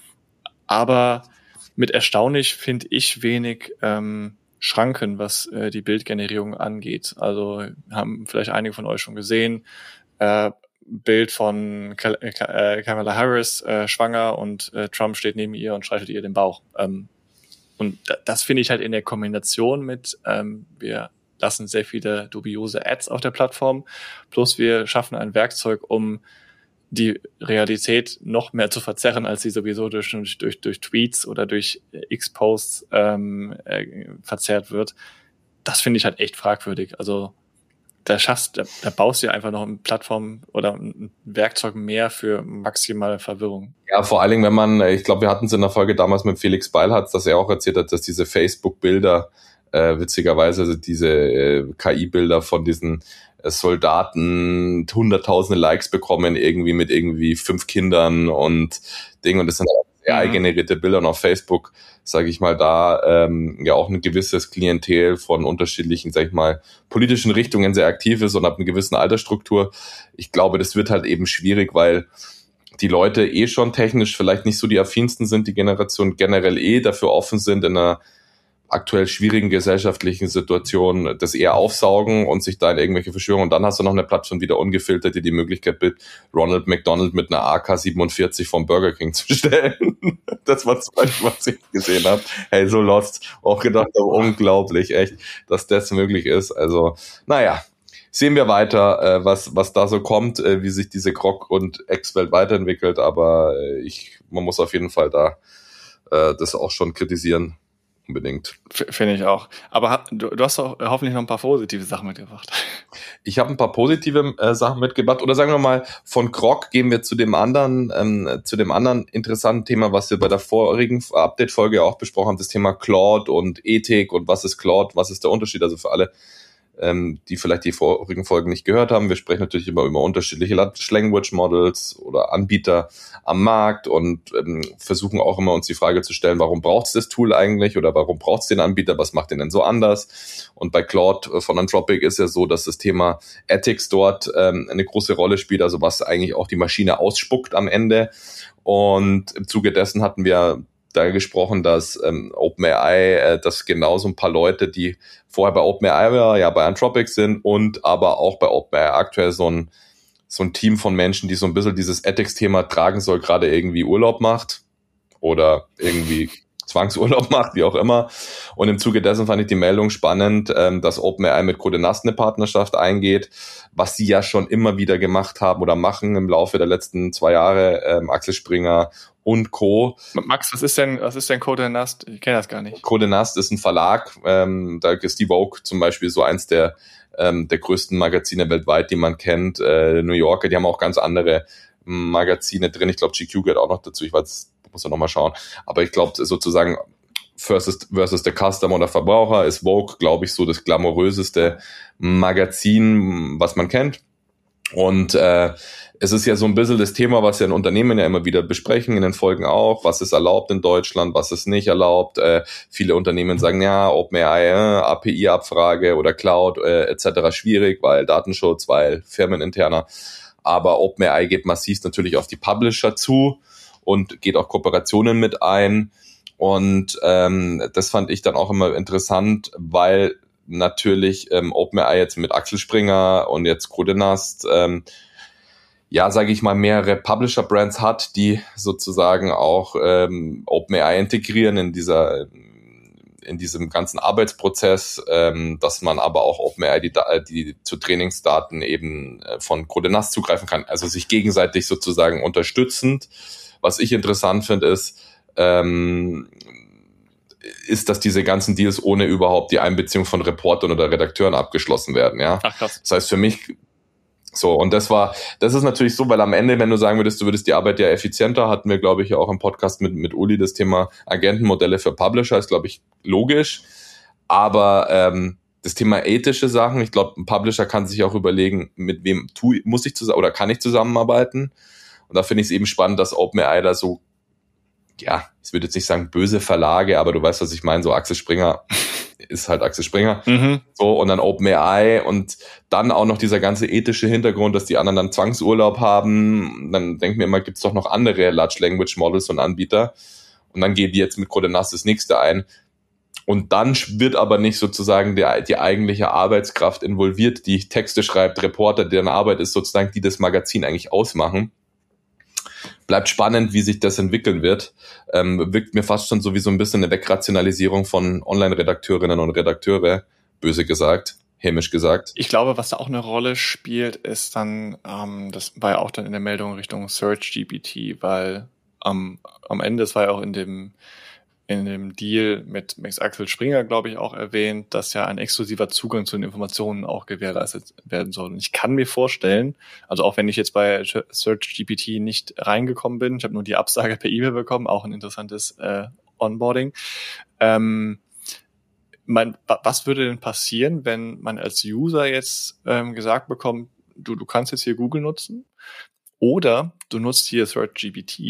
S2: Aber mit erstaunlich, finde ich, wenig ähm, Schranken, was äh, die Bildgenerierung angeht. Also haben vielleicht einige von euch schon gesehen, äh, Bild von Ka- äh, Kamala Harris äh, schwanger und äh, Trump steht neben ihr und streichelt ihr den Bauch. Ähm, und da, das finde ich halt in der Kombination mit, ähm, wir lassen sehr viele dubiose Ads auf der Plattform, plus wir schaffen ein Werkzeug, um die Realität noch mehr zu verzerren, als sie sowieso durch, durch, durch Tweets oder durch X-Posts ähm, äh, verzerrt wird. Das finde ich halt echt fragwürdig. Also da schaffst, da, da baust du einfach noch eine Plattform oder ein Werkzeug mehr für maximale Verwirrung.
S3: Ja, vor allen Dingen, wenn man, ich glaube, wir hatten es in der Folge damals mit Felix Beilharz, dass er auch erzählt hat, dass diese Facebook-Bilder, äh, witzigerweise, also diese äh, K I-Bilder von diesen Soldaten hunderttausende Likes bekommen, irgendwie mit irgendwie fünf Kindern und Ding. Und das sind A I-generierte Bilder und auf Facebook, sage ich mal, da ähm, ja auch ein gewisses Klientel von unterschiedlichen, sag ich mal, politischen Richtungen sehr aktiv ist und ab einer gewissen Altersstruktur. Ich glaube, das wird halt eben schwierig, weil die Leute eh schon technisch vielleicht nicht so die affinsten sind, die Generation generell eh dafür offen sind, in einer aktuell schwierigen gesellschaftlichen Situation das eher aufsaugen und sich da in irgendwelche Verschwörungen. Und dann hast du noch eine Plattform wieder ungefiltert, die die Möglichkeit bietet, Ronald McDonald mit einer A K siebenundvierzig vom Burger King zu stellen. Das war zum Beispiel, was ich gesehen habe. Hey, so lost. Auch gedacht, aber unglaublich, echt, dass das möglich ist. Also, naja, sehen wir weiter, äh, was was da so kommt, äh, wie sich diese Grok- und X-Welt weiterentwickelt. Aber äh, ich, man muss auf jeden Fall da äh, das auch schon kritisieren. Unbedingt.
S2: F- Finde ich auch. Aber ha- du, du hast auch hoffentlich noch ein paar positive Sachen mitgebracht.
S3: Ich habe ein paar positive äh, Sachen mitgebracht. Oder sagen wir mal, von Grok gehen wir zu dem anderen, ähm, zu dem anderen interessanten Thema, was wir bei der vorigen Update-Folge auch besprochen haben, das Thema Claude und Ethik und was ist Claude, was ist der Unterschied? Also für alle, ähm, die vielleicht die vorigen Folgen nicht gehört haben, wir sprechen natürlich immer über unterschiedliche Large Language Models oder Anbieter am Markt und ähm, versuchen auch immer uns die Frage zu stellen, warum braucht es das Tool eigentlich oder warum braucht es den Anbieter, was macht den denn so anders? Und bei Claude von Anthropic ist ja so, dass das Thema Ethics dort ähm, eine große Rolle spielt, also was eigentlich auch die Maschine ausspuckt am Ende. Und im Zuge dessen hatten wir da gesprochen, dass ähm, OpenAI, äh, dass genau so ein paar Leute, die vorher bei OpenAI war, ja bei Anthropic sind und aber auch bei OpenAI aktuell so ein so ein Team von Menschen, die so ein bisschen dieses Ethics-Thema tragen soll, gerade irgendwie Urlaub macht oder irgendwie Zwangsurlaub macht, wie auch immer. Und im Zuge dessen fand ich die Meldung spannend, ähm, dass OpenAI mit Condé Nast eine Partnerschaft eingeht, was sie ja schon immer wieder gemacht haben oder machen im Laufe der letzten zwei Jahre, ähm, Axel Springer und Co.
S2: Max, was ist denn, was ist denn Condé Nast? Ich kenne das gar nicht.
S3: Condé Nast ist ein Verlag, ähm, da ist die Vogue zum Beispiel so eins der ähm, der größten Magazine weltweit, die man kennt. Äh, New Yorker, die haben auch ganz andere Magazine drin. Ich glaube, G Q gehört auch noch dazu. Ich weiß, muss ja nochmal schauen. Aber ich glaube, sozusagen versus, versus der Customer oder Verbraucher ist Vogue, glaube ich, so das glamouröseste Magazin, was man kennt. Und äh, es ist ja so ein bisschen das Thema, was ja in Unternehmen ja immer wieder besprechen, in den Folgen auch, was ist erlaubt in Deutschland, was ist nicht erlaubt. Äh, viele Unternehmen sagen, ja, OpenAI, äh, A P I-Abfrage oder Cloud äh, et cetera schwierig, weil Datenschutz, weil firmeninterner. Aber OpenAI geht massiv natürlich auf die Publisher zu und geht auch Kooperationen mit ein. Und ähm, das fand ich dann auch immer interessant, weil natürlich ähm, OpenAI jetzt mit Axel Springer und jetzt Condé Nast, ähm, ja, sage ich mal, mehrere Publisher-Brands hat, die sozusagen auch ähm, OpenAI integrieren in dieser in diesem ganzen Arbeitsprozess, ähm, dass man aber auch OpenAI die, die zu Trainingsdaten eben von Condé Nast zugreifen kann, also sich gegenseitig sozusagen unterstützend. Was ich interessant finde, ist, ähm, ist, dass diese ganzen Deals ohne überhaupt die Einbeziehung von Reportern oder Redakteuren abgeschlossen werden, ja.
S2: Ach, krass.
S3: Das heißt für mich so, und das war, das ist natürlich so, weil am Ende, wenn du sagen würdest, du würdest die Arbeit ja effizienter, hatten wir, glaube ich, auch im Podcast mit, mit Uli das Thema Agentenmodelle für Publisher, ist, glaube ich, logisch. Aber ähm, das Thema ethische Sachen, ich glaube, ein Publisher kann sich auch überlegen, mit wem tu, muss ich zusammen oder kann ich zusammenarbeiten. Und da finde ich es eben spannend, dass OpenAI da so, ja, ich würde jetzt nicht sagen böse Verlage, aber du weißt, was ich meine, so Axel Springer ist halt Axel Springer.
S2: Mhm.
S3: So, und dann OpenAI und dann auch noch dieser ganze ethische Hintergrund, dass die anderen dann Zwangsurlaub haben. Dann denken wir immer, gibt's doch noch andere Large Language Models und Anbieter. Und dann gehen die jetzt mit Condé Nast das nächste ein. Und dann wird aber nicht sozusagen die, die eigentliche Arbeitskraft involviert, die Texte schreibt, Reporter, deren Arbeit ist sozusagen, die das Magazin eigentlich ausmachen. Bleibt spannend, wie sich das entwickeln wird. Ähm, wirkt mir fast schon so wie so ein bisschen eine Wegrationalisierung von Online-Redakteurinnen und Redakteure, böse gesagt, hämisch gesagt.
S2: Ich glaube, was da auch eine Rolle spielt, ist dann, ähm, das war ja auch dann in der Meldung Richtung Search G P T, weil ähm, am Ende, es war ja auch in dem in dem Deal mit Max Axel Springer, glaube ich, auch erwähnt, dass ja ein exklusiver Zugang zu den Informationen auch gewährleistet werden soll. Und ich kann mir vorstellen, also auch wenn ich jetzt bei Search G P T nicht reingekommen bin, ich habe nur die Absage per E-Mail bekommen, auch ein interessantes äh, Onboarding. Ähm, mein, was würde denn passieren, wenn man als User jetzt ähm, gesagt bekommt, du, du kannst jetzt hier Google nutzen oder du nutzt hier Search G P T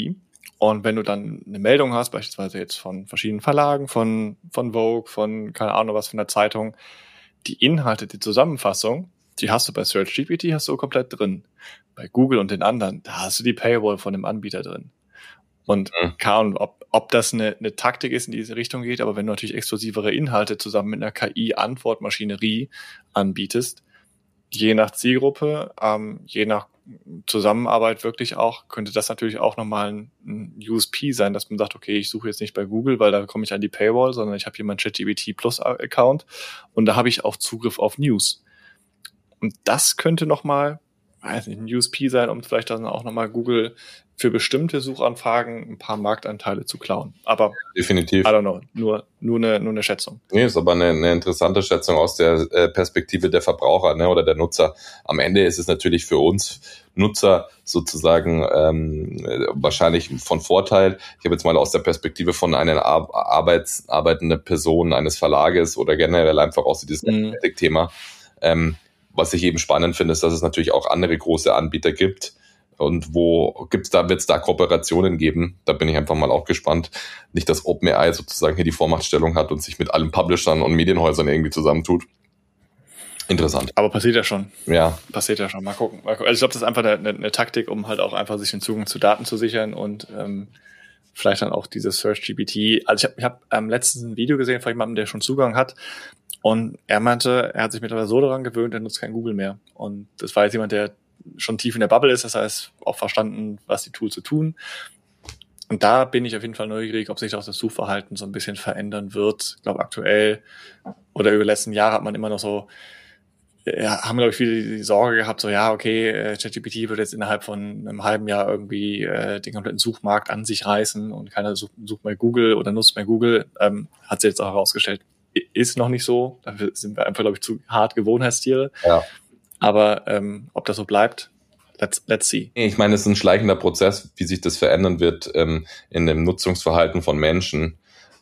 S2: Und wenn du dann eine Meldung hast, beispielsweise jetzt von verschiedenen Verlagen, von, von Vogue, von keine Ahnung was, von der Zeitung, die Inhalte, die Zusammenfassung, die hast du bei SearchGPT hast du komplett drin. Bei Google und den anderen, da hast du die Paywall von dem Anbieter drin. Und mhm. keine Ahnung, ob, ob das eine, eine Taktik ist, in diese Richtung geht, aber wenn du natürlich exklusivere Inhalte zusammen mit einer K I-Antwortmaschinerie anbietest, je nach Zielgruppe, ähm, je nach Zusammenarbeit wirklich auch, könnte das natürlich auch nochmal ein, ein U S P sein, dass man sagt, okay, ich suche jetzt nicht bei Google, weil da komme ich an die Paywall, sondern ich habe hier meinen ChatGPT Plus Account und da habe ich auch Zugriff auf News. Und das könnte nochmal, weiß nicht, ein U S P sein, um vielleicht dann auch nochmal Google für bestimmte Suchanfragen ein paar Marktanteile zu klauen. Aber
S3: definitiv.
S2: I don't know, nur, nur, eine, nur eine Schätzung.
S3: Nee, ist aber eine, eine interessante Schätzung aus der äh, Perspektive der Verbraucher, ne, oder der Nutzer. Am Ende ist es natürlich für uns Nutzer sozusagen ähm, wahrscheinlich von Vorteil. Ich habe jetzt mal aus der Perspektive von einer Ar- Arbeits- arbeitenden Person eines Verlages oder generell einfach auch so dieses
S2: Mhm.
S3: Thema. Ähm, was ich eben spannend finde, ist, dass es natürlich auch andere große Anbieter gibt. Und wo gibt's da, wird's da Kooperationen geben? Da bin ich einfach mal auch gespannt. Nicht, dass OpenAI sozusagen hier die Vormachtstellung hat und sich mit allen Publishern und Medienhäusern irgendwie zusammentut. Interessant.
S2: Aber passiert ja schon.
S3: Ja.
S2: Passiert ja schon. Mal gucken. Also ich glaube, das ist einfach eine, eine Taktik, um halt auch einfach sich den Zugang zu Daten zu sichern und ähm, vielleicht dann auch dieses SearchGPT. Also ich habe ich hab, ähm, letztens ein Video gesehen von jemandem, der schon Zugang hat. Und er meinte, er hat sich mittlerweile so daran gewöhnt, er nutzt kein Google mehr. Und das war jetzt jemand, der schon tief in der Bubble ist, das heißt auch verstanden, was die Tools so tun. Und da bin ich auf jeden Fall neugierig, ob sich auch das Suchverhalten so ein bisschen verändern wird. Ich glaube, aktuell oder über die letzten Jahre hat man immer noch so, ja, haben, glaube ich, viele die Sorge gehabt, so, ja, okay, äh, ChatGPT wird jetzt innerhalb von einem halben Jahr irgendwie äh, den kompletten Suchmarkt an sich reißen und keiner sucht, sucht mehr Google oder nutzt mehr Google. Ähm, hat sich jetzt auch herausgestellt, ist noch nicht so. Dafür sind wir einfach, glaube ich, zu hart Gewohnheitstiere.
S3: Ja.
S2: Aber ähm, ob das so bleibt, let's, let's see.
S3: Ich meine, es ist ein schleichender Prozess, wie sich das verändern wird ähm, in dem Nutzungsverhalten von Menschen.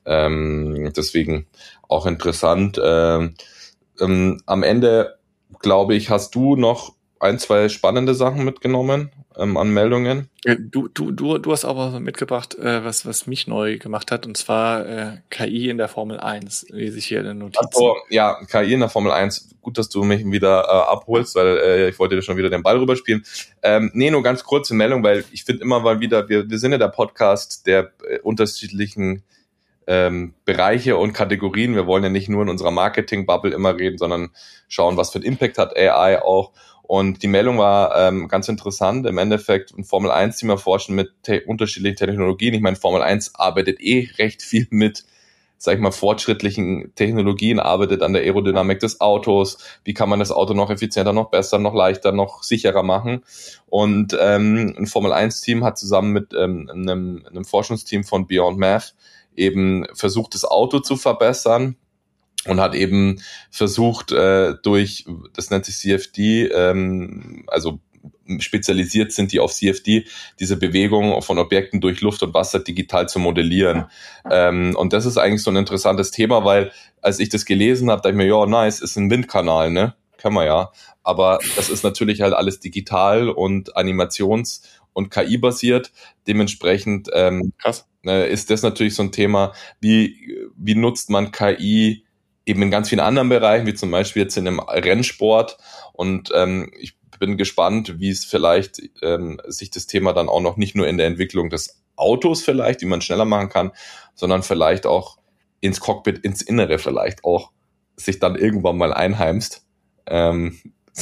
S3: Ähm, deswegen auch interessant. Ähm, ähm, am Ende, glaube ich, hast du noch ein, zwei spannende Sachen mitgenommen ähm, an Meldungen.
S2: Du, du, du, du hast aber mitgebracht, äh, was, was mich neu gemacht hat, und zwar äh, K I in der Formel eins, lese ich hier in den Notizen.
S3: Ach so, ja, K I in der Formel eins. Gut, dass du mich wieder äh, abholst, weil äh, ich wollte dir schon wieder den Ball rüberspielen. Ähm, nee, nur ganz kurze Meldung, weil ich finde immer mal wieder, wir, wir sind ja der Podcast der äh, unterschiedlichen ähm, Bereiche und Kategorien. Wir wollen ja nicht nur in unserer Marketing-Bubble immer reden, sondern schauen, was für einen Impact hat A I auch. Und die Meldung war ähm, ganz interessant. Im Endeffekt ein Formel eins Team erforschen mit te- unterschiedlichen Technologien. Ich meine, Formel eins arbeitet eh recht viel mit, sag ich mal, fortschrittlichen Technologien, arbeitet an der Aerodynamik des Autos. Wie kann man das Auto noch effizienter, noch besser, noch leichter, noch sicherer machen? Und ähm, ein Formel eins Team hat zusammen mit ähm, einem, einem Forschungsteam von Beyond Math eben versucht, das Auto zu verbessern. Und hat eben versucht, äh, durch, das nennt sich C F D, ähm, also spezialisiert sind die auf C F D, diese Bewegung von Objekten durch Luft und Wasser digital zu modellieren. Ähm, und das ist eigentlich so ein interessantes Thema, weil als ich das gelesen habe, dachte ich mir, ja, nice, ist ein Windkanal, ne? Können wir ja. Aber das ist natürlich halt alles digital und Animations- und K I-basiert. Dementsprechend ähm,
S2: Krass.
S3: äh, ist das natürlich so ein Thema, wie, wie nutzt man K I eben in ganz vielen anderen Bereichen, wie zum Beispiel jetzt in einem Rennsport. Und ähm, ich bin gespannt, wie es vielleicht ähm, sich das Thema dann auch noch nicht nur in der Entwicklung des Autos vielleicht, wie man schneller machen kann, sondern vielleicht auch ins Cockpit, ins Innere vielleicht auch sich dann irgendwann mal einheimst. Ähm,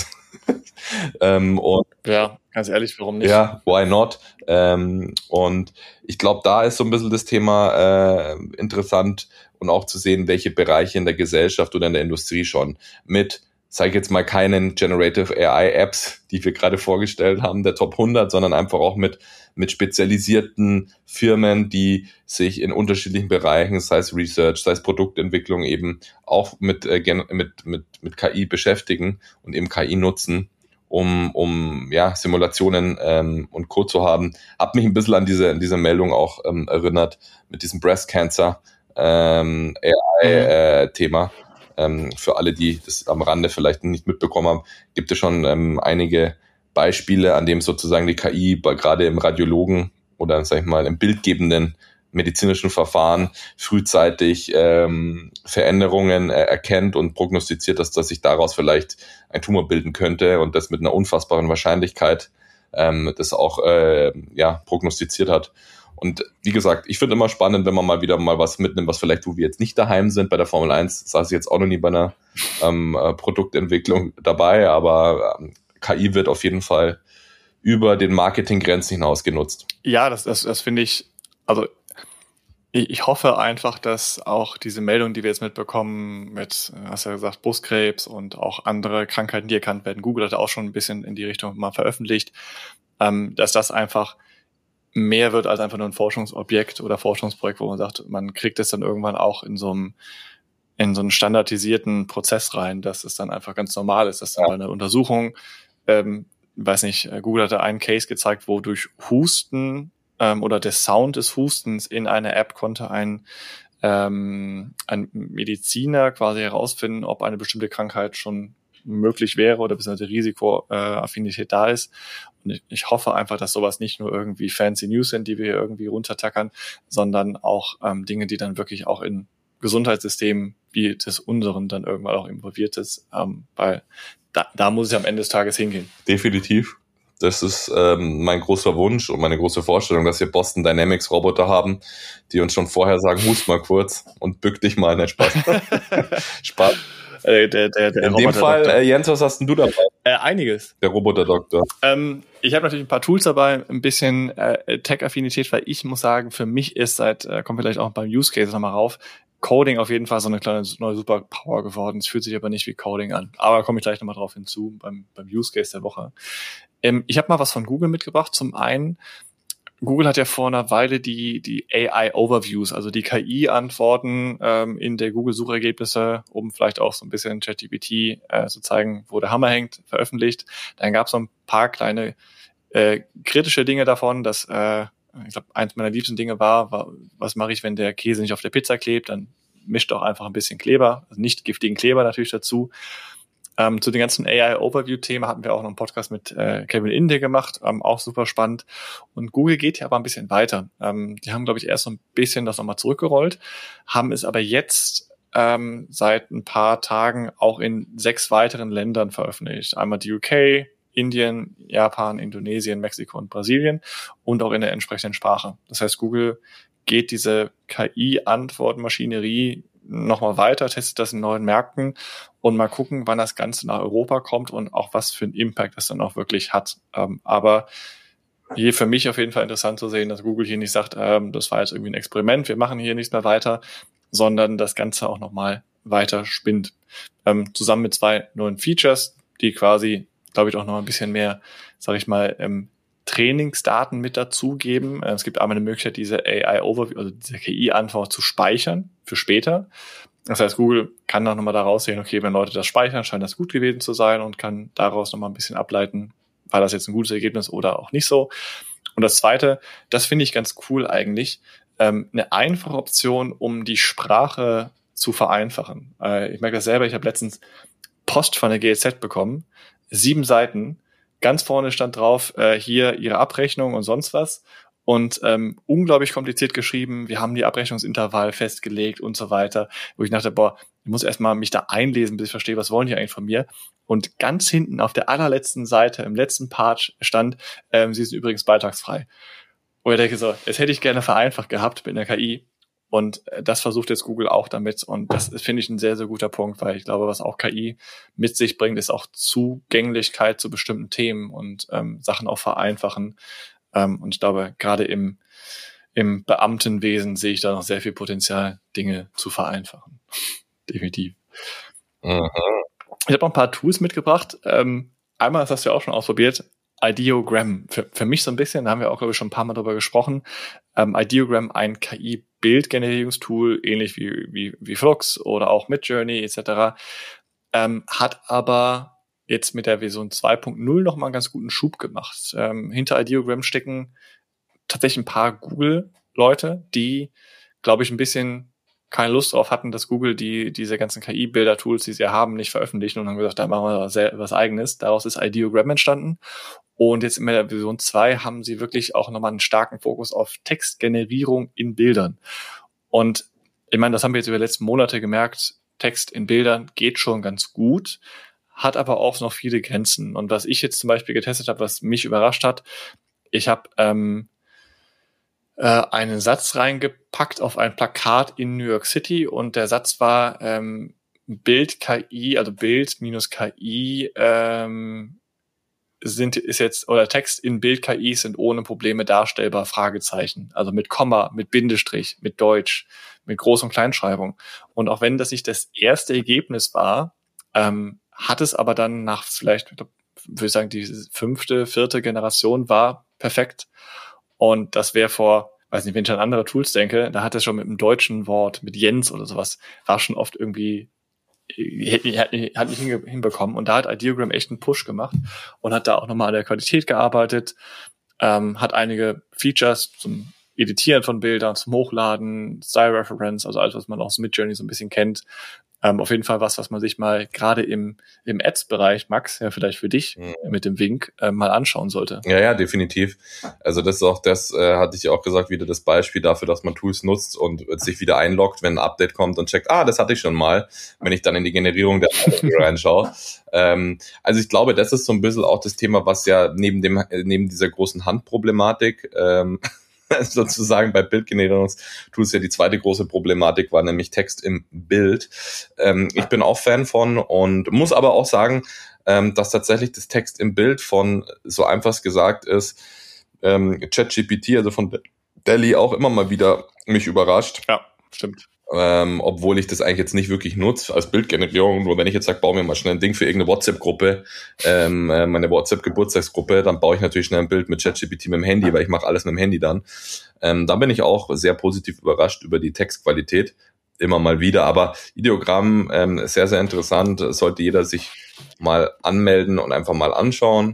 S3: ähm, und
S2: ja, ganz ehrlich, warum nicht?
S3: Ja, why not? Ähm, und ich glaube, da ist so ein bisschen das Thema äh, interessant und auch zu sehen, welche Bereiche in der Gesellschaft oder in der Industrie schon mit, sage ich jetzt mal, keinen Generative A I-Apps, die wir gerade vorgestellt haben, der Top hundert, sondern einfach auch mit mit spezialisierten Firmen, die sich in unterschiedlichen Bereichen, sei es Research, sei es Produktentwicklung, eben auch mit äh, mit mit mit K I beschäftigen und eben K I nutzen, um um ja Simulationen ähm, und Co. zu haben. Hab mich ein bisschen an diese an diese Meldung auch ähm, erinnert mit diesem Breast Cancer ähm, A I-Thema. Mhm. Äh, ähm, für alle, die das am Rande vielleicht nicht mitbekommen haben, gibt es schon ähm, einige Beispiele, an dem sozusagen die K I gerade im Radiologen oder sag ich mal im bildgebenden medizinischen Verfahren frühzeitig ähm, Veränderungen äh, erkennt und prognostiziert, dass, dass sich daraus vielleicht ein Tumor bilden könnte und das mit einer unfassbaren Wahrscheinlichkeit ähm, das auch äh, ja, prognostiziert hat. Und wie gesagt, ich finde immer spannend, wenn man mal wieder mal was mitnimmt, was vielleicht, wo wir jetzt nicht daheim sind. Bei der Formel eins saß ich jetzt auch noch nie bei einer ähm, äh, Produktentwicklung dabei, aber ähm, K I wird auf jeden Fall über den Marketinggrenzen hinaus genutzt.
S2: Ja, das, das, das finde ich, also ich hoffe einfach, dass auch diese Meldung, die wir jetzt mitbekommen, mit, hast ja gesagt, Brustkrebs und auch andere Krankheiten, die erkannt werden, Google hat auch schon ein bisschen in die Richtung mal veröffentlicht, ähm, dass das einfach mehr wird als einfach nur ein Forschungsobjekt oder Forschungsprojekt, wo man sagt, man kriegt es dann irgendwann auch in so einem in so einen standardisierten Prozess rein, dass es dann einfach ganz normal ist, dass dann bei einer Untersuchung, ähm, weiß nicht, Google hatte einen Case gezeigt, wo durch Husten oder der Sound des Hustens in einer App konnte ein, ähm, ein Mediziner quasi herausfinden, ob eine bestimmte Krankheit schon möglich wäre oder beziehungsweise Risikoaffinität da ist. Und ich, ich hoffe einfach, dass sowas nicht nur irgendwie fancy News sind, die wir hier irgendwie runtertackern, sondern auch ähm, Dinge, die dann wirklich auch in Gesundheitssystemen wie des unseren dann irgendwann auch involviert ist, ähm, weil da, da muss es am Ende des Tages hingehen.
S3: Definitiv. Das ist ähm, mein großer Wunsch und meine große Vorstellung, dass wir Boston Dynamics Roboter haben, die uns schon vorher sagen, hust mal kurz und bück dich mal, nicht Spaß. Spaß.
S2: Äh, der, der, der
S3: In dem Fall, äh, Jens, was hast denn du dabei?
S2: Äh, einiges.
S3: Der Roboterdoktor.
S2: Ähm, ich habe natürlich ein paar Tools dabei, ein bisschen äh, Tech-Affinität, weil ich muss sagen, für mich ist seit, äh, kommt vielleicht auch beim Use Case nochmal rauf, Coding auf jeden Fall so eine kleine neue Superpower geworden. Es fühlt sich aber nicht wie Coding an. Aber da komme ich gleich nochmal drauf hinzu beim, beim Use Case der Woche. Ähm, ich habe mal was von Google mitgebracht. Zum einen, Google hat ja vor einer Weile die die A I-Overviews, also die K I-Antworten ähm, in der Google-Suchergebnisse, um vielleicht auch so ein bisschen ChatGPT äh, zu zeigen, wo der Hammer hängt, veröffentlicht. Dann gab es so ein paar kleine äh, kritische Dinge davon, dass äh, ich glaube, eins meiner liebsten Dinge war, war was mache ich, wenn der Käse nicht auf der Pizza klebt? Dann mischt doch einfach ein bisschen Kleber, also nicht giftigen Kleber natürlich dazu. Ähm, zu den ganzen A I-Overview-Themen hatten wir auch noch einen Podcast mit äh, Kevin Inde gemacht, ähm, auch super spannend. Und Google geht ja aber ein bisschen weiter. Ähm, die haben, glaube ich, erst so ein bisschen das nochmal zurückgerollt, haben es aber jetzt ähm, seit ein paar Tagen auch in sechs weiteren Ländern veröffentlicht. Einmal die U K, Indien, Japan, Indonesien, Mexiko und Brasilien und auch in der entsprechenden Sprache. Das heißt, Google geht diese K I-Antwortmaschinerie nochmal weiter, testet das in neuen Märkten und mal gucken, wann das Ganze nach Europa kommt und auch was für einen Impact das dann auch wirklich hat. Ähm, aber hier für mich auf jeden Fall interessant zu sehen, dass Google hier nicht sagt, ähm, das war jetzt irgendwie ein Experiment, wir machen hier nichts mehr weiter, sondern das Ganze auch nochmal weiter spinnt. Ähm, zusammen mit zwei neuen Features, die quasi, glaube ich, auch noch ein bisschen mehr, sage ich mal, ähm, Trainingsdaten mit dazugeben. Es gibt einmal eine Möglichkeit, diese A I-Overview, also diese K I-Antwort zu speichern für später. Das heißt, Google kann dann nochmal daraus sehen, okay, wenn Leute das speichern, scheint das gut gewesen zu sein und kann daraus nochmal ein bisschen ableiten, war das jetzt ein gutes Ergebnis oder auch nicht so. Und das Zweite, das finde ich ganz cool eigentlich, ähm, eine einfache Option, um die Sprache zu vereinfachen. Äh, ich merke das selber, ich habe letztens Post von der G E Z bekommen, sieben Seiten, ganz vorne stand drauf, äh, hier Ihre Abrechnung und sonst was. Und ähm, unglaublich kompliziert geschrieben, wir haben die Abrechnungsintervall festgelegt und so weiter. Wo ich dachte, boah, ich muss erstmal mich da einlesen, bis ich verstehe, was wollen die eigentlich von mir. Und ganz hinten auf der allerletzten Seite, im letzten Part stand, ähm, Sie sind übrigens beitragsfrei. Und ich denke so, das hätte ich gerne vereinfacht gehabt mit einer K I. Und das versucht jetzt Google auch damit. Und das finde ich ein sehr, sehr guter Punkt, weil ich glaube, was auch K I mit sich bringt, ist auch Zugänglichkeit zu bestimmten Themen und ähm, Sachen auch vereinfachen. Ähm, und ich glaube, gerade im, im Beamtenwesen sehe ich da noch sehr viel Potenzial, Dinge zu vereinfachen. Definitiv. Mhm. Ich habe noch ein paar Tools mitgebracht. Ähm, einmal, das hast du ja auch schon ausprobiert, Ideogram. Für, für mich so ein bisschen, da haben wir auch, glaube ich, schon ein paar Mal drüber gesprochen. Ähm, Ideogram, ein K I-Bildgenerierungstool, ähnlich wie, wie, wie Flux oder auch Midjourney et cetera, ähm, hat aber jetzt mit der Version zwei Punkt null nochmal einen ganz guten Schub gemacht. Ähm, hinter Ideogram stecken tatsächlich ein paar Google-Leute, die, glaube ich, ein bisschen keine Lust drauf hatten, dass Google die diese ganzen K I-Bilder-Tools, die sie ja haben, nicht veröffentlichen und haben gesagt, da machen wir was, was Eigenes. Daraus ist Ideogram entstanden. Und jetzt in der Version zwei haben sie wirklich auch nochmal einen starken Fokus auf Textgenerierung in Bildern. Und ich meine, das haben wir jetzt über die letzten Monate gemerkt, Text in Bildern geht schon ganz gut, hat aber auch noch viele Grenzen. Und was ich jetzt zum Beispiel getestet habe, was mich überrascht hat, ich habe ähm, äh, einen Satz reingepackt auf ein Plakat in New York City und der Satz war ähm, Bild-K I, also Bild-K I ähm, sind ist jetzt oder Text in Bild-K I sind ohne Probleme darstellbar, Fragezeichen. Also mit Komma, mit Bindestrich, mit Deutsch, mit Groß- und Kleinschreibung. Und auch wenn das nicht das erste Ergebnis war, ähm, hat es aber dann nach vielleicht, würde ich sagen, die fünfte, vierte Generation war perfekt. Und das wäre vor, weiß nicht, wenn ich an andere Tools denke, da hat es schon mit einem deutschen Wort, mit Jens oder sowas, war schon oft irgendwie hat nicht hinbekommen. Und da hat Ideogram echt einen Push gemacht und hat da auch nochmal an der Qualität gearbeitet, ähm, hat einige Features zum Editieren von Bildern, zum Hochladen, Style Reference, also alles, was man aus Midjourney so ein bisschen kennt. Ähm, auf jeden Fall was, was man sich mal gerade im im Ads-Bereich, Max, ja vielleicht für dich mhm. mit dem Wink, äh, mal anschauen sollte.
S3: Ja, ja, definitiv. Also das ist auch das, äh, hatte ich auch gesagt, wieder das Beispiel dafür, dass man Tools nutzt und sich wieder einloggt, wenn ein Update kommt und checkt, ah, das hatte ich schon mal, wenn ich dann in die Generierung der reinschaue. Ähm, also ich glaube, das ist so ein bisschen auch das Thema, was ja neben dem neben dieser großen Handproblematik ähm, sozusagen bei Bildgenerierungstools ja die zweite große Problematik war, nämlich Text im Bild. Ähm, ich bin auch Fan von und muss aber auch sagen, ähm, dass tatsächlich das Text im Bild von, so einfach gesagt ist, ähm, ChatGPT, also von Delhi auch immer mal wieder mich überrascht.
S2: Ja, stimmt.
S3: Ähm, obwohl ich das eigentlich jetzt nicht wirklich nutze als Bildgenerierung. Nur wenn ich jetzt sage, baue mir mal schnell ein Ding für irgendeine WhatsApp-Gruppe, ähm, äh, meine WhatsApp-Geburtstagsgruppe, dann baue ich natürlich schnell ein Bild mit ChatGPT mit dem Handy, weil ich mache alles mit dem Handy dann. Ähm, da bin ich auch sehr positiv überrascht über die Textqualität, immer mal wieder. Aber Ideogram, ähm, sehr, sehr interessant, sollte jeder sich mal anmelden und einfach mal anschauen.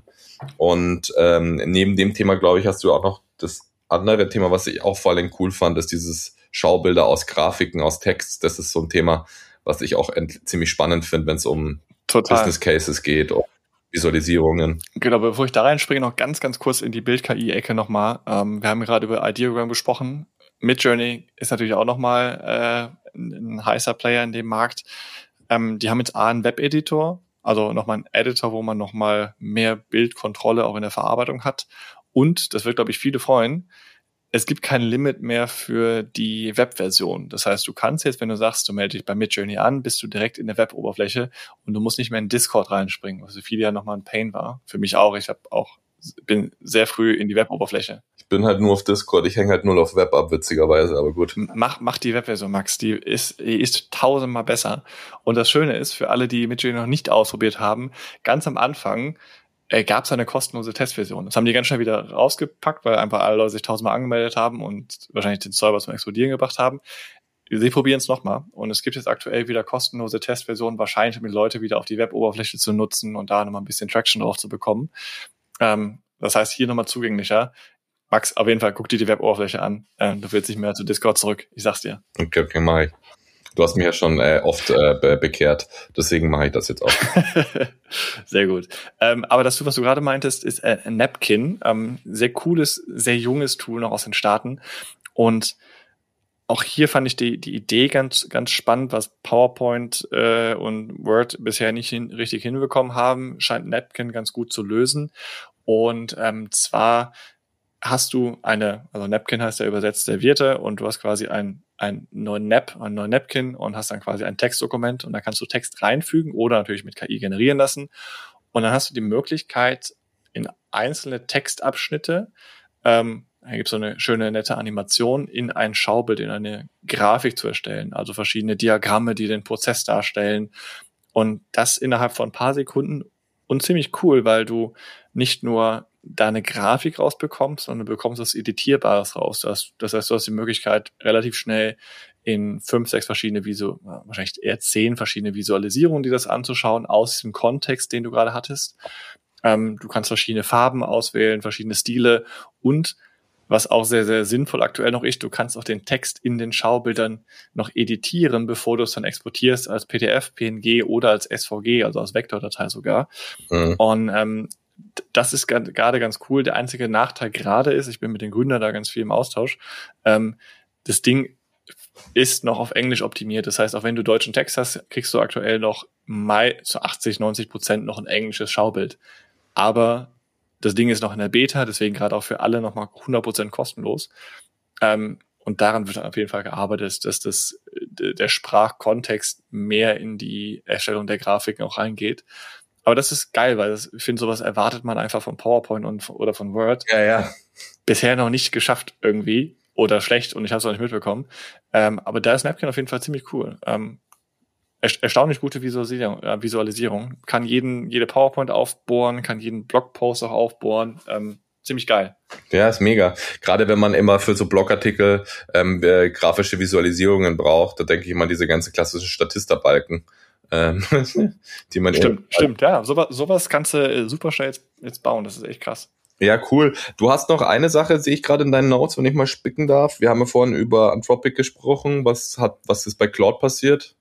S3: Und ähm, neben dem Thema, glaube ich, hast du auch noch das andere Thema, was ich auch vor allem cool fand, ist dieses Schaubilder aus Grafiken, aus Text. Das ist so ein Thema, was ich auch ent- ziemlich spannend finde, wenn es um
S2: Total.
S3: Business Cases geht, um Visualisierungen.
S2: Genau, bevor ich da reinspringe, noch ganz, ganz kurz in die Bild-K I-Ecke nochmal. Ähm, wir haben gerade über Ideogram gesprochen. Midjourney ist natürlich auch nochmal äh, ein heißer Player in dem Markt. Ähm, die haben jetzt A, einen Web-Editor, also nochmal einen Editor, wo man nochmal mehr Bildkontrolle auch in der Verarbeitung hat. Und, das wird, glaube ich, viele freuen, es gibt kein Limit mehr für die Web-Version. Das heißt, du kannst jetzt, wenn du sagst, du meldest dich bei Midjourney an, bist du direkt in der Web-Oberfläche und du musst nicht mehr in Discord reinspringen, was für viele ja nochmal ein Pain war. Für mich auch. Ich habe auch bin sehr früh in die Web-Oberfläche.
S3: Ich bin halt nur auf Discord, ich hänge halt nur auf Web ab, witzigerweise, aber gut.
S2: Mach, mach die Web-Version, Max. Die ist, die ist tausendmal besser. Und das Schöne ist, für alle, die Midjourney noch nicht ausprobiert haben, ganz am Anfang äh, gab es eine kostenlose Testversion. Das haben die ganz schnell wieder rausgepackt, weil einfach alle Leute sich tausendmal angemeldet haben und wahrscheinlich den Server zum Explodieren gebracht haben. Sie probieren es nochmal. Und es gibt jetzt aktuell wieder kostenlose Testversionen, wahrscheinlich um die Leute wieder auf die Web-Oberfläche zu nutzen und da nochmal ein bisschen Traction drauf zu bekommen. Ähm, das heißt, hier nochmal zugänglicher. Max, auf jeden Fall, guck dir die Web-Oberfläche an. Ähm, du willst nicht mehr zu Discord zurück. Ich sag's dir.
S3: Okay, okay, mach ich. Du hast mich ja schon äh, oft äh, be- bekehrt. Deswegen mache ich das jetzt auch.
S2: Sehr gut. Ähm, aber das, was du gerade meintest, ist äh, Napkin. Ähm, sehr cooles, sehr junges Tool noch aus den Staaten. Und auch hier fand ich die, die Idee ganz, ganz spannend, was PowerPoint äh, und Word bisher nicht hin, richtig hinbekommen haben, scheint Napkin ganz gut zu lösen. Und ähm, zwar hast du eine, also Napkin heißt ja übersetzt Serviette und du hast quasi ein, ein neuen Nap, ein neuen Napkin und hast dann quasi ein Textdokument und da kannst du Text reinfügen oder natürlich mit K I generieren lassen. Und dann hast du die Möglichkeit, in einzelne Textabschnitte, ähm, da gibt es so eine schöne, nette Animation, in ein Schaubild, in eine Grafik zu erstellen. Also verschiedene Diagramme, die den Prozess darstellen. Und das innerhalb von ein paar Sekunden. Und ziemlich cool, weil du nicht nur da eine Grafik rausbekommst, sondern du bekommst was Editierbares raus. Das, das heißt, du hast die Möglichkeit, relativ schnell in fünf, sechs verschiedene Visu, wahrscheinlich eher zehn verschiedene Visualisierungen, die das anzuschauen, aus diesem Kontext, den du gerade hattest. Ähm, du kannst verschiedene Farben auswählen, verschiedene Stile und Was auch sehr, sehr sinnvoll aktuell noch ist, du kannst auch den Text in den Schaubildern noch editieren, bevor du es dann exportierst als P D F, P N G oder als S V G, also als Vektordatei sogar. Mhm. Und ähm, das ist gerade ganz cool. Der einzige Nachteil gerade ist, ich bin mit den Gründern da ganz viel im Austausch, ähm, das Ding ist noch auf Englisch optimiert. Das heißt, auch wenn du deutschen Text hast, kriegst du aktuell noch mal zu achtzig, neunzig Prozent noch ein englisches Schaubild. Aber das Ding ist noch in der Beta, deswegen gerade auch für alle nochmal hundert Prozent kostenlos. Ähm, und daran wird auf jeden Fall gearbeitet, dass das, der Sprachkontext mehr in die Erstellung der Grafiken auch reingeht. Aber das ist geil, weil das, ich finde, sowas erwartet man einfach von PowerPoint und, oder von Word.
S3: Ja, ja.
S2: Bisher noch nicht geschafft irgendwie oder schlecht und ich habe es auch nicht mitbekommen. Ähm, aber da ist Napkin auf jeden Fall ziemlich cool. Ähm, erstaunlich gute Visualisierung, äh, Visualisierung. Kann jeden, jede PowerPoint aufbohren, kann jeden Blogpost auch aufbohren. Ähm, ziemlich geil.
S3: Ja, ist mega. Gerade wenn man immer für so Blogartikel ähm, äh, grafische Visualisierungen braucht, da denke ich immer an diese ganze klassischen Statista-Balken. Ähm, die man
S2: stimmt, stimmt, ja. Sowas, sowas kannst du super schnell jetzt, jetzt bauen. Das ist echt krass.
S3: Ja, cool. Du hast noch eine Sache, sehe ich gerade in deinen Notes, wenn ich mal spicken darf. Wir haben ja vorhin über Anthropic gesprochen. Was hat, was ist bei Claude passiert?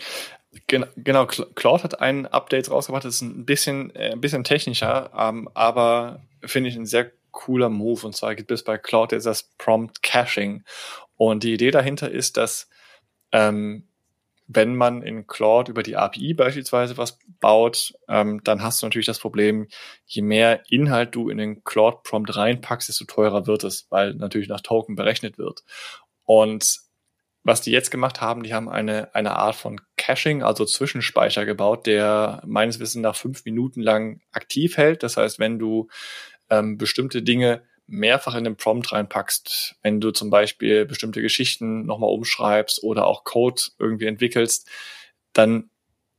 S2: Genau, genau, Claude hat ein Update rausgebracht, das ist ein bisschen, äh, ein bisschen technischer, ähm, aber finde ich ein sehr cooler Move. Und zwar gibt es bei Claude jetzt das Prompt Caching. Und die Idee dahinter ist, dass ähm, wenn man in Claude über die A P I beispielsweise was baut, ähm, dann hast du natürlich das Problem, je mehr Inhalt du in den Claude-Prompt reinpackst, desto teurer wird es, weil natürlich nach Token berechnet wird. Und was die jetzt gemacht haben, die haben eine eine Art von Caching, also Zwischenspeicher gebaut, der meines Wissens nach fünf Minuten lang aktiv hält. Das heißt, wenn du ähm, bestimmte Dinge mehrfach in den Prompt reinpackst, wenn du zum Beispiel bestimmte Geschichten nochmal umschreibst oder auch Code irgendwie entwickelst, dann